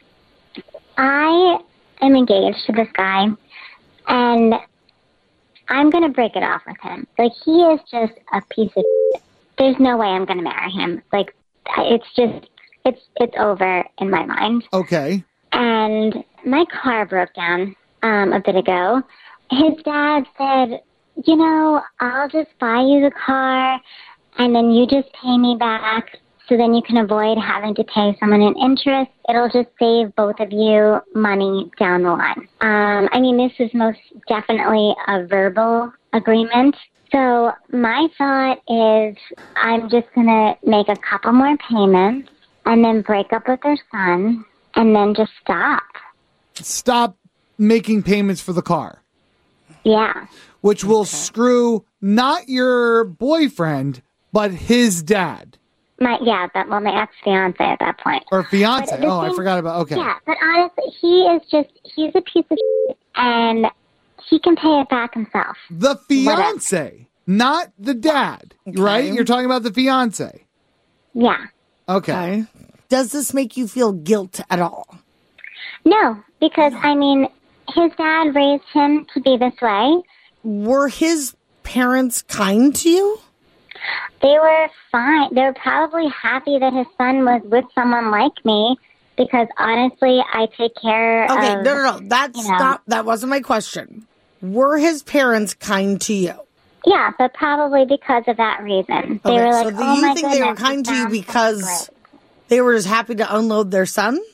I am engaged to this guy, and I'm going to break it off with him. Like, he is just a piece of shit. There's no way I'm going to marry him. Like, it's just, it's it's over in my mind. Okay. And my car broke down um, a bit ago. His dad said, you know, I'll just buy you the car, and then you just pay me back, so then you can avoid having to pay someone in interest. It'll just save both of you money down the line. Um, I mean, this is most definitely a verbal agreement. So my thought is I'm just going to make a couple more payments and then break up with their son and then just stop. Stop making payments for the car. Yeah. Which will screw not your boyfriend, but his dad. My yeah, that well, my ex-fiance at that point. Or fiance. But the Oh, I thing- forgot about, okay. Yeah, but honestly, he is just, he's a piece of shit, and he can pay it back himself. The fiance, not the dad, right? You're talking about the fiance. Yeah. Okay. Does this make you feel guilt at all? No, because, I mean, his dad raised him to be this way. Were his parents kind to you? They were fine. They were probably happy that his son was with someone like me, because honestly, I take care Okay, of... no, no, no. That's you know. not, that wasn't my question. Were his parents kind to you? Yeah, but probably because of that reason. They Okay, were so like, do oh you my think they were goodness, kind to you sounds so because great." they were just happy to unload their son?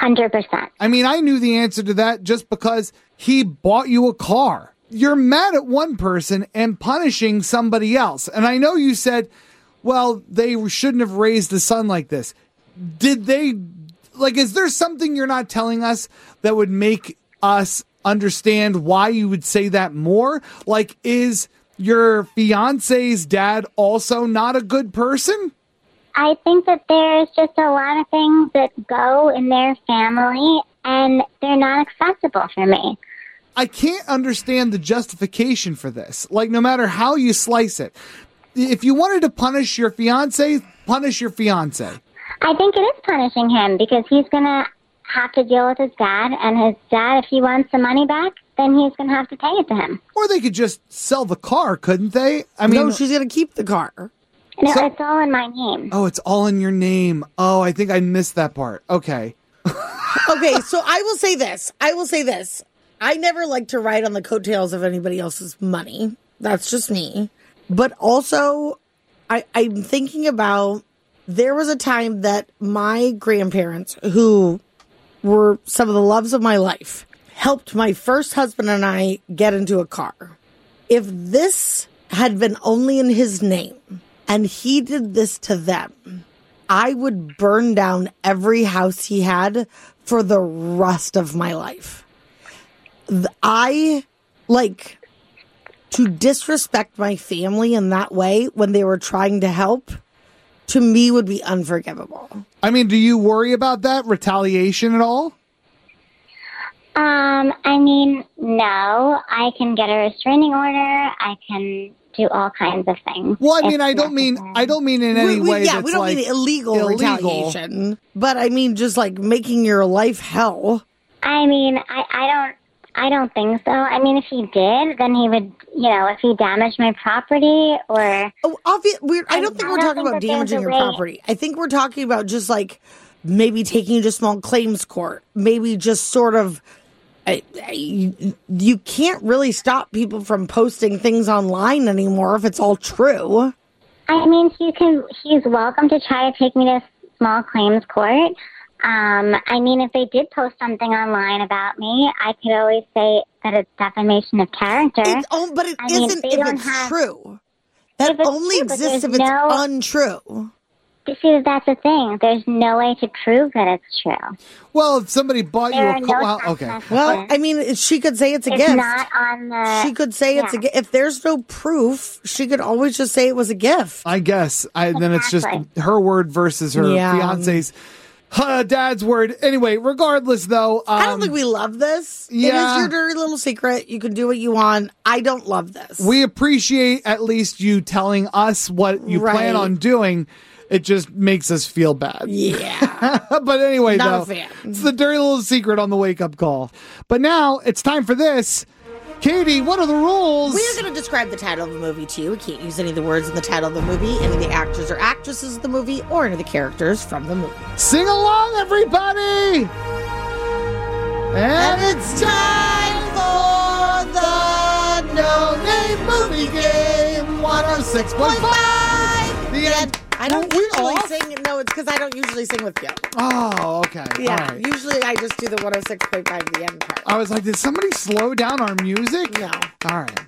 hundred percent. I mean, I knew the answer to that just because he bought you a car. You're mad at one person and punishing somebody else. And I know you said, well, they shouldn't have raised the son like this. Did they, like, is there something you're not telling us that would make us understand why you would say that more? Like, is your fiance's dad also not a good person? I think that there's just a lot of things that go in their family, and they're not acceptable for me. I can't understand the justification for this. Like, no matter how you slice it, if you wanted to punish your fiance, punish your fiance. I think it is punishing him because he's going to have to deal with his dad, and his dad, if he wants the money back, then he's going to have to pay it to him. Or they could just sell the car, couldn't they? I mean, no, she's going to keep the car. No, So- it's all in my name. Oh, it's all in your name. Oh, I think I missed that part. Okay. Okay, so I will say this. I will say this. I never like to ride on the coattails of anybody else's money. That's just me. But also, I, I'm thinking about, there was a time that my grandparents, who were some of the loves of my life, helped my first husband and I get into a car. If this had been only in his name and he did this to them, I would burn down every house he had for the rest of my life. Th- I, like, to disrespect my family in that way when they were trying to help, to me would be unforgivable. I mean, do you worry about that retaliation at all? Um, I mean, no. I can get a restraining order. I can do all kinds of things. Well, I mean, if I don't mean, I don't mean in any We- we- way yeah, that's we don't like mean illegal, illegal. retaliation, but I mean just like making your life hell. I mean, I, I don't, I don't think so. I mean, if he did, then he would, you know, if he damaged my property or. Oh, obvious. We're, I don't I- think I we're don't talking think about that there's damaging a your way- property. I think we're talking about just like maybe taking you to small claims court. Maybe just sort of. I, I, you, you can't really stop people from posting things online anymore if it's all true. I mean, you can. He's welcome to try to take me to small claims court. Um, I mean, if they did post something online about me, I could always say that it's defamation of character. It's, oh, but it I mean, isn't they if don't it's have- true. That If it's only true, but exists if there's it's no- untrue. You see, that's the thing. There's no way to prove that it's true. Well, if somebody bought you There a are car, no well, tax okay. messages. Well, I mean, she could say it's a It's gift. not on the. She could say it's a yeah. gift. If there's no proof, she could always just say it was a gift. I guess. I, then it's just Exactly. her word versus her Yeah. fiance's uh, dad's word. Anyway, regardless, though, um, I don't think we love this. yeah. It is your dirty little secret. You can do what you want. I don't love this. we appreciate at least you telling us what you plan Right. on doing. It just makes us feel bad. Yeah. But anyway, Not though, a fan. it's the dirty little secret on the wake up call. But now it's time for this. Katie, what are the rules? We are going to describe the title of the movie to you. We can't use any of the words in the title of the movie, any of the actors or actresses of the movie, or any of the characters from the movie. Sing along, everybody! And it's time for the No Name Movie Game one oh six point five. The end. I don't Well, we're usually off. sing. No, it's because I don't usually sing with you. Oh, okay. Yeah, All right. usually I just do the one oh six point five, the end part. I was like, did somebody slow down our music? No. All right.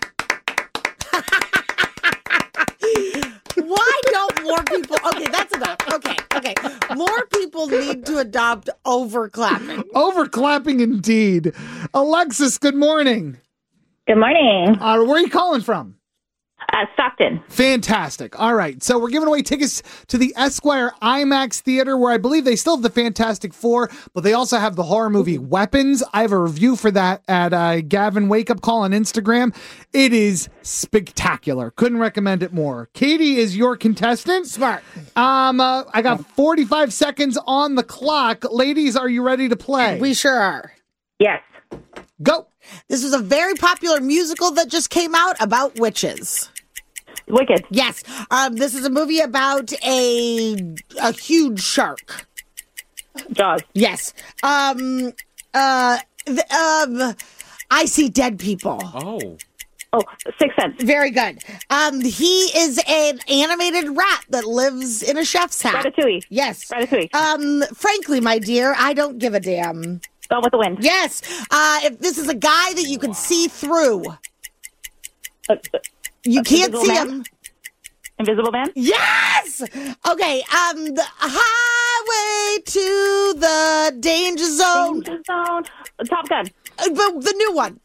Why don't more people? Okay, that's enough. Okay, okay. More people need to adopt overclapping. Overclapping indeed. Alexis, good morning. Good morning. Uh, where are you calling from? Uh, Stockton. Fantastic. All right. So we're giving away tickets to the Esquire IMAX Theater, where I believe they still have the Fantastic Four, but they also have the horror movie Weapons. I have a review for that at uh, Gavin Wake Up Call on Instagram. It is spectacular. Couldn't recommend it more. Katie is your contestant. Smart. Um, uh, I got forty-five seconds on the clock. Ladies, are you ready to play? We sure are. Yes. Go. This was a very popular musical that just came out about witches. Wicked. Yes. Um, this is a movie about a a huge shark. Jaws. Yes. Um. Uh. The, um. I See Dead People. Oh. Oh, Sixth Sense. Very good. Um, he is an animated rat that lives in a chef's hat. Ratatouille. Yes. Ratatouille. Um, frankly, my dear, I don't give a damn. Gone with the Wind. Yes. Uh, if this is a guy that you can see through. Uh, You can't Invisible see Man? him. Invisible Man? Yes! Okay, um, the highway to the danger zone. Danger Zone. Top Gun. Uh, but the new one.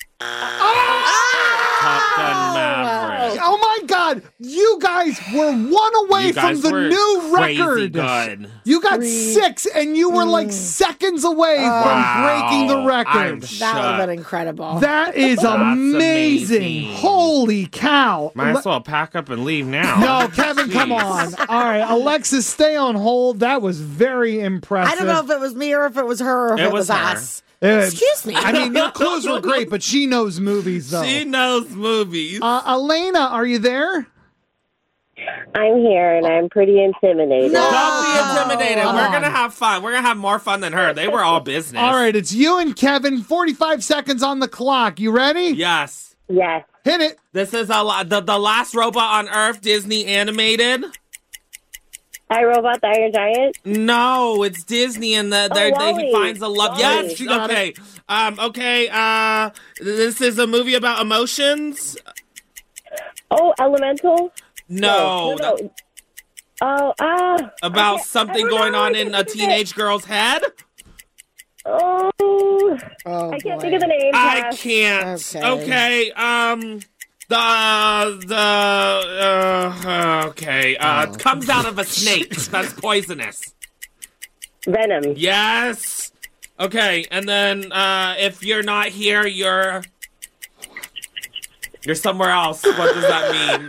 Top Gun Maverick. Oh my God! You guys were one away You guys from the were new crazy record. good. You got Three. six, and you were like seconds away Wow. from breaking the I'm record. That would have been incredible. That is That's amazing. amazing. Holy cow! Might as well pack up and leave now. No, Kevin, come on. All right, Alexis, stay on hold. That was very impressive. I don't know if it was me or if it was her or if It it, was, was her. us. Uh, Excuse me. I mean, your clues were great, but she knows movies, though. She knows movies. Uh, Elena, are you there? I'm here and I'm pretty intimidated. No. Don't be intimidated. Come We're on. gonna have fun. We're gonna have more fun than her. They were all business. All right, it's you and Kevin. forty-five seconds on the clock. You ready? Yes. Yes. Hit it. This is a lo- the the last robot on Earth, Disney animated. I Robot the Iron Giant. No, it's Disney, and the, Oh, they, he Wall-E. finds a love. Wall-E. Yes, She got okay. Um, okay. Uh, this is a movie about emotions. Oh, Elemental. No, No, no, no. Oh, ah. about I can't- something I don't going know. on I in can't a think of it. teenage girl's head. Oh. Oh, I can't boy. think of the name. I Pass. can't. Okay. Okay. Um. The the uh, okay uh Oh. comes out of a snake that's poisonous. Venom. Yes. Okay, and then uh if you're not here, you're you're somewhere else. What does that mean?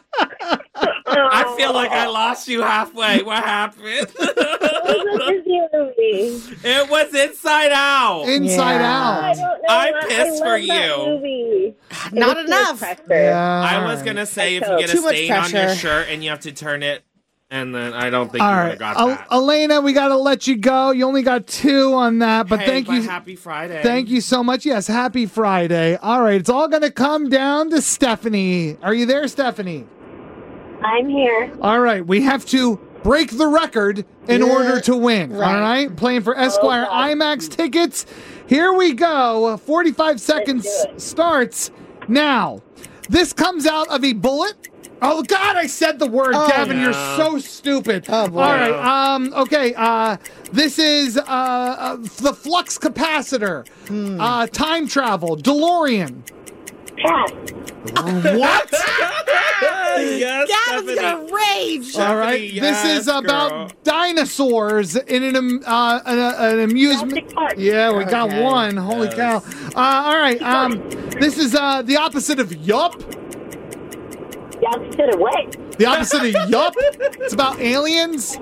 I feel like I lost you halfway. What happened? It was a Disney movie. It was Inside Out. Inside Yeah. I Out. don't know. I'm I pissed love for that you. movie. It Not was too much enough. pressure. Yeah. I was gonna say if you get a Too much stain on your pressure. shirt and you have to turn it, and then I don't think All you would right, have got El- that. Elena, we got to let you go. You only got two on that, but Hey, thank but you. Happy Friday. Thank you so much. Yes, happy Friday. All right, it's all going to come down to Stephanie. Are you there, Stephanie? I'm here. All right, we have to break the record in Yeah. order to win. Right. All right, playing for Esquire IMAX tickets. Here we go. forty-five seconds starts now. This comes out of a bullet. Oh God, I said the word, Oh, Gavin. You're no. so stupid. Oh, boy. All right. Um. Okay. Uh. This is uh, uh the flux capacitor. Hmm. Uh. Time travel. DeLorean. Pass. What? yes, Gavin's Stephanie. gonna rage. All right. Stephanie, This is yes, about girl. dinosaurs in an um, uh, an, an amusement. Jurassic Park. Yeah, we got Okay. one. Holy Yes. cow! Uh, all right. Um, this is uh the opposite of yup. The opposite of what? The opposite of yup. It's about aliens.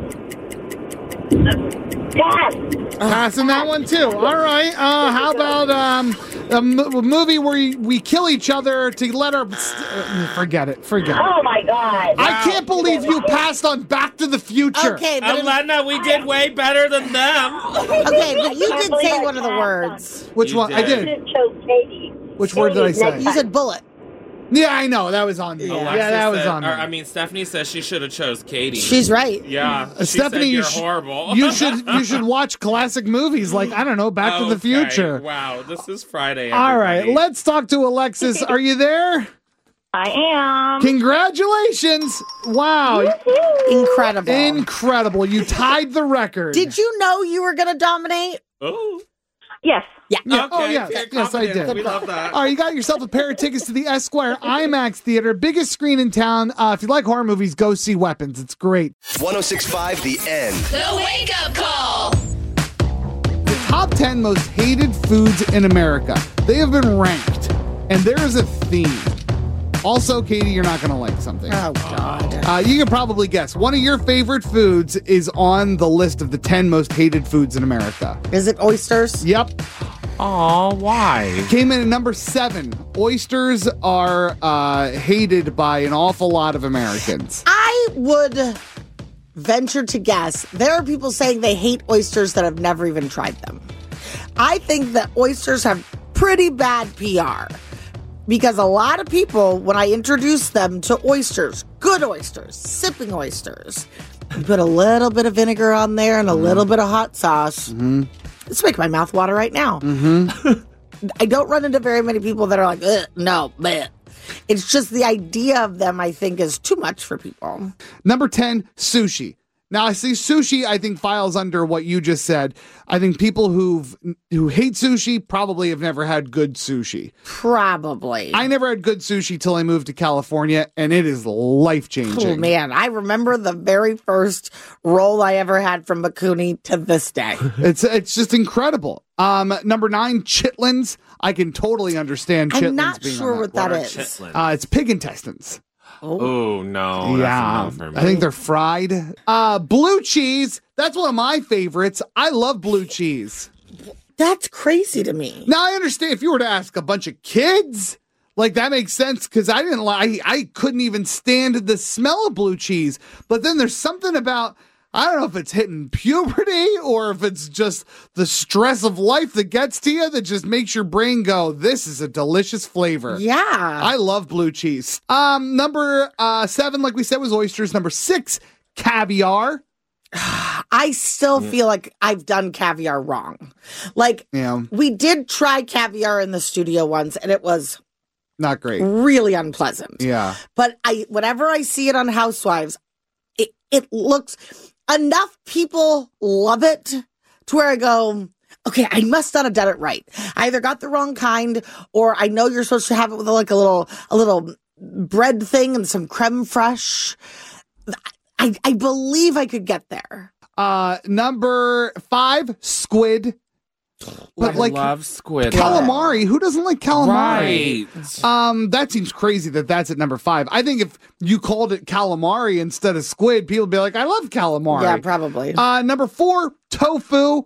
Pass. Passing that one too. All right. Uh, how about um a, m- a movie where we, we kill each other to let our uh, forget it. Forget it. Oh my God. I can't believe you passed on Back to the Future. Okay, but Elena, we did way better than them. okay, but you Can't did believe say I one of the passed words. Which You one? I did. did. Just chose Katie. Which word did I say? You said bullet. Yeah, I know. That was on me. Alexis Yeah, that was said- on me. or, I mean, Stephanie says she should have chose Katie. She's right. yeah. Uh, She Stephanie, said you you're sh- horrible. You should you should watch classic movies like I don't know Back to the Okay, Future. Wow, this is Friday. All right, everybody. let's talk to Alexis. Are you there? I am. Congratulations! Wow, Incredible. incredible! You tied the record. Did you know you were gonna dominate? Oh. Yes. Yeah. Yeah. Okay, Oh, yeah. you're Yes, I confident. did. We love that. All right, you got yourself a pair of tickets to the Esquire IMAX Theater, biggest screen in town. Uh, if you like horror movies, go see Weapons. It's great. one oh six point five The End. The Wake Up Call. The top ten most hated foods in America. They have been ranked, and there is a theme. Also, Katie, you're not going to like something. Oh God. Uh, you can probably guess. One of your favorite foods is on the list of the ten most hated foods in America. Is it oysters? Yep. Aw, why? Came in at number seven. Oysters are uh, hated by an awful lot of Americans. I would venture to guess there are people saying they hate oysters that have never even tried them. I think that oysters have pretty bad P R. Because a lot of people, when I introduce them to oysters, good oysters, sipping oysters, you put a little bit of vinegar on there and a Mm-hmm. little bit of hot sauce. Mm-hmm. It's making my mouth water right now. Mm-hmm. I don't run into very many people that are like, Ugh, no, bleh. It's just the idea of them, I think, is too much for people. Number ten, sushi. Now, I see sushi, I think, files under what you just said. I think people who've, who hate sushi probably have never had good sushi. Probably. I never had good sushi till I moved to California, and it is life-changing. Oh, man. I remember the very first roll I ever had from Bakuni to this day. It's it's just incredible. Um, number nine, chitlins. I can totally understand chitlins I'm not being sure on what that. that What are is. chitlins? Uh, it's pig intestines. Oh, no. yeah, That's a no for me. I think they're fried. Uh, blue cheese. That's one of my favorites. I love blue cheese. That's crazy to me. Now I understand if you were to ask a bunch of kids, like that makes sense because I didn't like. I couldn't even stand the smell of blue cheese. But then there's something about. I don't know if it's hitting puberty or if it's just the stress of life that gets to you that just makes your brain go, this is a delicious flavor. Yeah. I love blue cheese. Um, number uh, seven, like we said, was oysters. Number six, caviar. I still feel like I've done caviar wrong. Like, Yeah, we did try caviar in the studio once, and it was not great. really unpleasant. Yeah. But I, whenever I see it on Housewives, it, it looks, enough people love it to where I go, okay, I must not have done it right. I either got the wrong kind, or I know you're supposed to have it with like a little, a little bread thing and some creme fraiche. I, I believe I could get there. Uh, number five, squid. But I like love squid. calamari, who doesn't like calamari? Right. Um, that seems crazy that that's at number five. I think if you called it calamari instead of squid, people would be like, I love calamari. Yeah, probably. Uh, number four, tofu.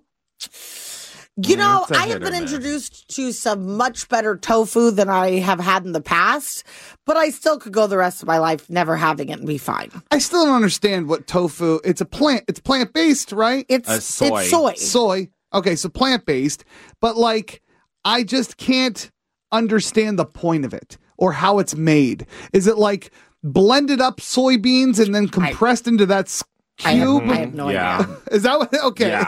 You know, It's a I hit have or been miss. introduced to some much better tofu than I have had in the past, but I still could go the rest of my life never having it and be fine. I still don't understand what tofu. It's a plant. It's plant based, right? It's Uh, soy. it's soy. Soy. Okay, so plant based, but like I just can't understand the point of it or how it's made. Is it like blended up soybeans and then compressed into that s- I have, cube? I have no Yeah. idea. Is that what? Okay. Yeah.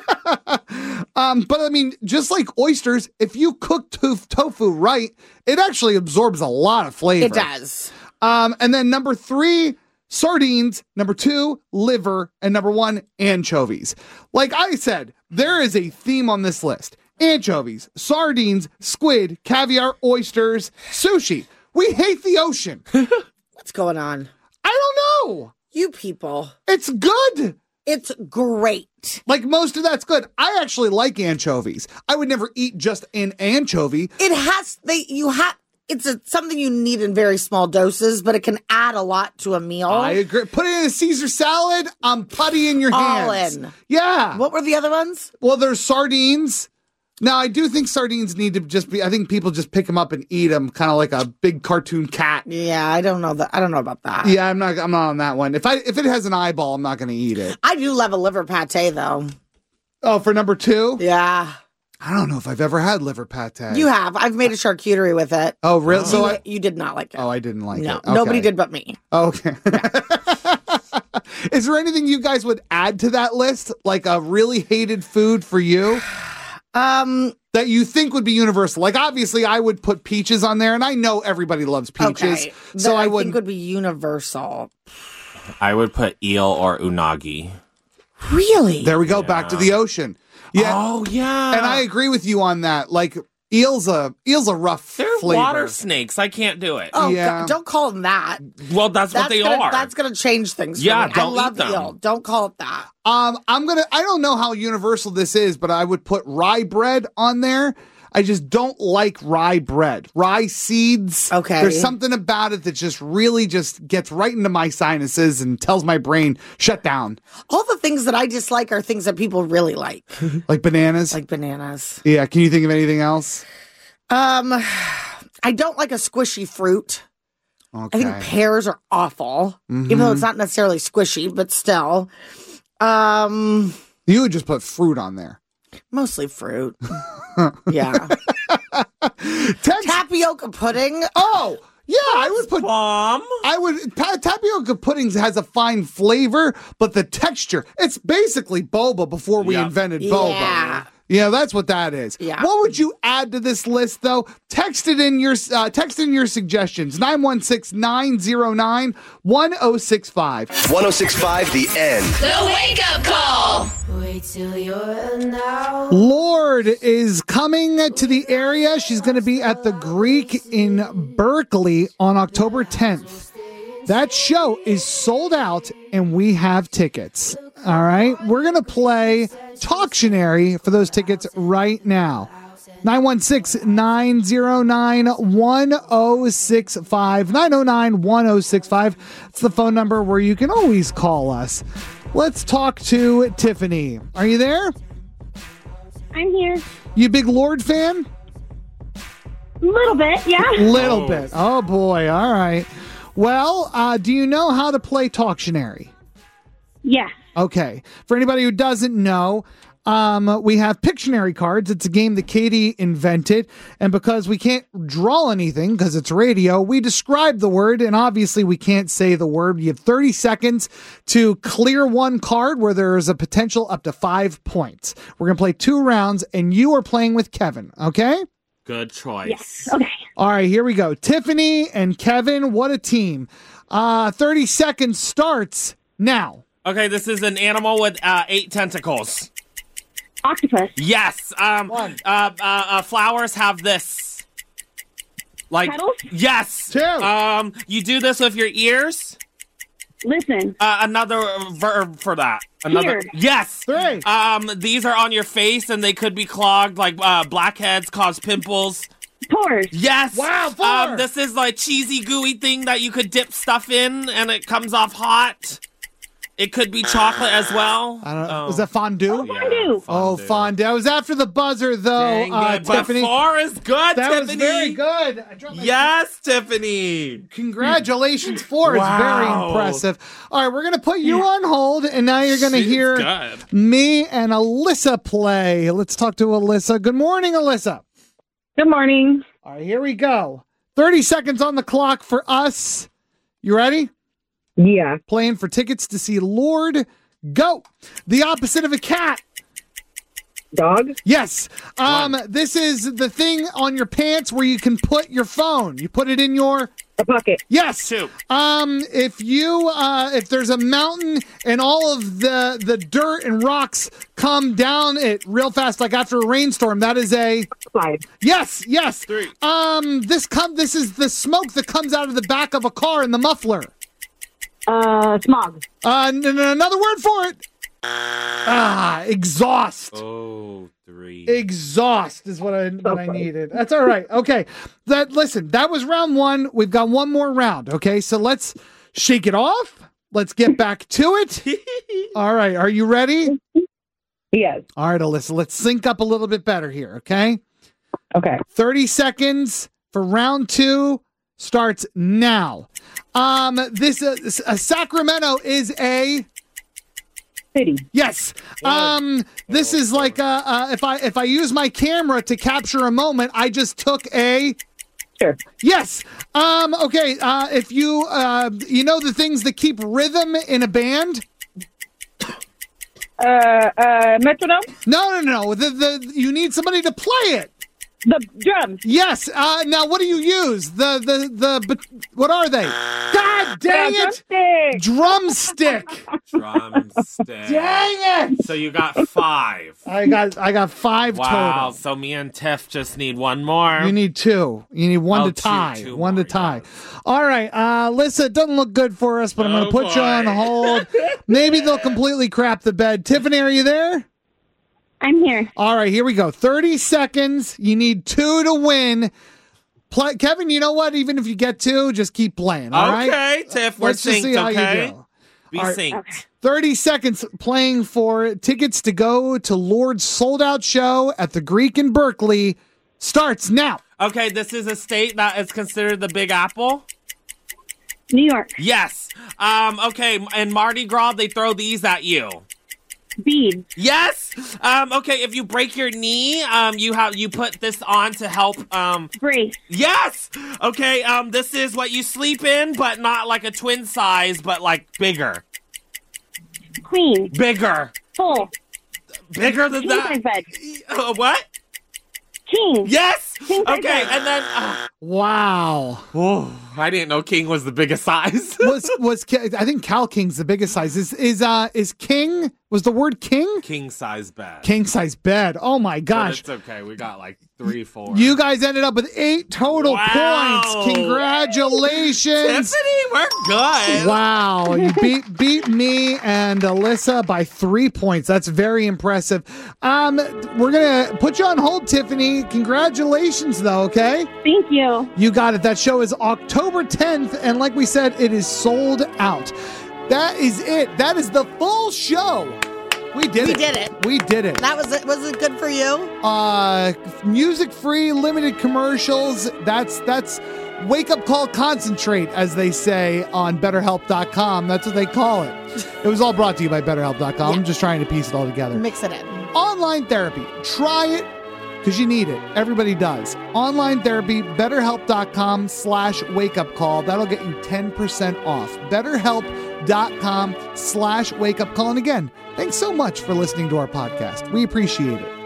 Um, but I mean, just like oysters, if you cook to- tofu right, it actually absorbs a lot of flavor. It does. Um, and then number three, sardines. Number two, liver. And number one, anchovies. Like I said, there is a theme on this list. Anchovies, sardines, squid, caviar, oysters, sushi. We hate the ocean. What's going on? I don't know. You people. It's good. It's great. Like most of that's good. I actually like anchovies. I would never eat just an anchovy. It has they you have it's a, something you need in very small doses, but it can add a lot to a meal. I agree. Put it in a Caesar salad. I'm putty in your All hands. in. Yeah. What were the other ones? Well, there's sardines. Now, I do think sardines need to just be, I think people just pick them up and eat them kind of like a big cartoon cat. Yeah, I don't know that. I don't know about that. Yeah, I'm not, I'm not on that one. If I, if it has an eyeball, I'm not going to eat it. I do love a liver pate though. Oh, for number two? Yeah. I don't know if I've ever had liver pate. You have. I've made a charcuterie with it. Oh, really? So you, I, you did not like it. oh, I didn't like no, it. Okay. nobody did but me. Okay. Is there anything you guys would add to that list? Like a really hated food for you? Um, that you think would be universal. Like obviously I would put peaches on there and I know everybody loves peaches. okay. So That I I would think would be universal. I would put eel or unagi. Really? There we go, back to the ocean. Yeah. Oh, yeah. And I agree with you on that. Like eel's a eel's a rough They're flavor. water snakes. I can't do it. Oh, Yeah. God, don't call them that. Well, that's, That's what they gonna, are. That's going to change things. For Yeah, me. don't I love eat them. eel. Don't call it that. Um I'm going to I don't know how universal this is, but I would put rye bread on there. I just don't like rye bread. Rye seeds. Okay. There's something about it that just really just gets right into my sinuses and tells my brain shut down. All the things that I dislike are things that people really like, Like bananas. like bananas. Yeah, can you think of anything else? Um, I don't like a squishy fruit. Okay. I think pears are awful, even though it's not necessarily squishy, but still. Um, You would just put fruit on there. mostly fruit. Yeah. Text- Tapioca pudding. Oh, yeah, I would put. Mom. I would. Ta- tapioca pudding has a fine flavor, but the texture, it's basically boba before we Yep. invented boba. Yeah. Yeah, that's what that is. Yeah. What would you add to this list, though? Text it in your uh, text in your suggestions. nine one six, nine zero nine, one oh six five. one oh six point five The End. The Wake Up Call. Wait till you're now. Lorde is coming to the area. She's going to be at the Greek in Berkeley on October tenth. That show is sold out, and we have tickets. All right? We're going to play Talktionary for those tickets right now. nine one six, nine zero nine, one oh six five. nine oh nine, one oh six five. It's the phone number where you can always call us. Let's talk to Tiffany. Are you there? I'm here. You a big Lorde fan? A little bit, yeah. Little bit. Oh, boy. All right. Well, uh, do you know how to play Talktionary? Yeah. Okay. For anybody who doesn't know, um, we have Pictionary cards. It's a game that Katie invented. And because we can't draw anything because it's radio, we describe the word. And obviously, we can't say the word. You have thirty seconds to clear one card where there is a potential up to five points. We're going to play two rounds, and you are playing with Kevin. Okay? Good choice. Yes. Okay. All right, here we go. Tiffany and Kevin, what a team. Uh, thirty seconds starts now. Okay, this is an animal with uh, eight tentacles. Octopus. Yes. Um. Uh, uh, uh. Flowers have this. Like. Petals? Yes. Two. Um. You do this with your ears. Listen. Uh, another verb for that. Another. Hear. Yes. Three. Um. These are on your face and they could be clogged. Like uh, blackheads cause pimples. Pores. Yes. Wow, four. Um. This is like cheesy gooey thing that you could dip stuff in and it comes off hot. It could be chocolate as well. I don't know. Oh. Was that fondue? Yeah, Fondue. Oh, fondue. That was after the buzzer, though, Dang uh, it, but Tiffany. four is good, That Tiffany. was very good. I dropped my- Yes, Tiffany. Congratulations, four. It's very Wow. impressive. All right, we're going to put you on hold, and now you're going to She's hear good. me and Alyssa play. Let's talk to Alyssa. Good morning, Alyssa. Good morning. All right, here we go. thirty seconds on the clock for us. You ready? Yeah. Playing for tickets to see Lorde. Go. The opposite of a cat. Dog. Yes. Um, this is the thing on your pants where you can put your phone. You put it in your A pocket. yes. Two. Um, if you uh, if there's a mountain and all of the the dirt and rocks come down it real fast, like after a rainstorm, that is a Slide. yes, yes. Three. Um, this come this is the smoke that comes out of the back of a car in the muffler. Uh, smog. Uh, n- n- another word for it. Ah, exhaust. Oh, three. Exhaust is what I what I needed. That's all right. Okay. That listen, that was round one. We've got one more round. Okay, so let's shake it off. Let's get back to it. All right. Are you ready? Yes. All right, Alyssa. Let's sync up a little bit better here. Okay. Okay. thirty seconds for round two starts now. Um, this uh, uh, Sacramento is a City. yes. Um, this is like uh, uh, if I if I use my camera to capture a moment, I just took a Sure. yes. Um, okay. Uh, if you uh, you know the things that keep rhythm in a band. Uh, uh, metronome. No, no, no. The the you need somebody to play it. The drums. Yes. Uh, now, what do you use? The the the. But what are they? God dang Uh, it! drumstick. Drumstick. Drumstick. Dang it! So you got five. I got I got five Wow. total. So me and Tiff just need one more. You need two. You need one Oh, to two- tie. two one more, to tie. All right, uh, Lisa, it doesn't look good for us, but I'm going Oh, to put you boy. on hold. Maybe they'll completely crap the bed. Tiffany, are you there? I'm here. All right, here we go. thirty seconds. You need two to win. Play, Kevin, you know what? Even if you get two, just keep playing. All right. Okay, Tiff, we're Let's just see synced, how okay? you do. Be All right. synced. thirty seconds playing for tickets to go to Lorde's sold out show at the Greek in Berkeley starts now. Okay, this is a state that is considered the Big Apple. New York. Yes. Um. Okay, and Mardi Gras, they throw these at you. Beads. Yes. Um, okay, if you break your knee, um, you have you put this on to help. Um, Brace. Yes. Okay. Um, this is what you sleep in, but not like a twin size, but like bigger. Queen. Bigger. Full. Bigger than King that. size bed. Uh, what? King. Yes. King size Okay, bed. and then. Uh, Wow. oh, I didn't know king was the biggest size. was was Ki- I think Cal King's the biggest size. Is is uh is king was the word king? King size bed. King size bed. Oh my But gosh. it's okay. We got like three, four. You guys ended up with eight total Wow. points. Congratulations. Tiffany, we're good. Wow. You beat beat me and Alyssa by three points. That's very impressive. Um, we're gonna put you on hold, Tiffany. Congratulations though, okay? Thank you. You got it. That show is October tenth, and like we said, it is sold out. That is it. That is the full show. We did We it. did it. We did it. That was it. Was it good for you? Uh, music free, limited commercials. That's that's wake up call concentrate, as they say on better help dot com. That's what they call it. It was all brought to you by better help dot com. Yeah. I'm just trying to piece it all together. Mix it in. Online therapy. Try it because you need it. Everybody does. Online therapy, betterhelp.com slash wake up call. That'll get you ten percent off. betterhelp.com slash wake up call. And again, thanks so much for listening to our podcast. We appreciate it.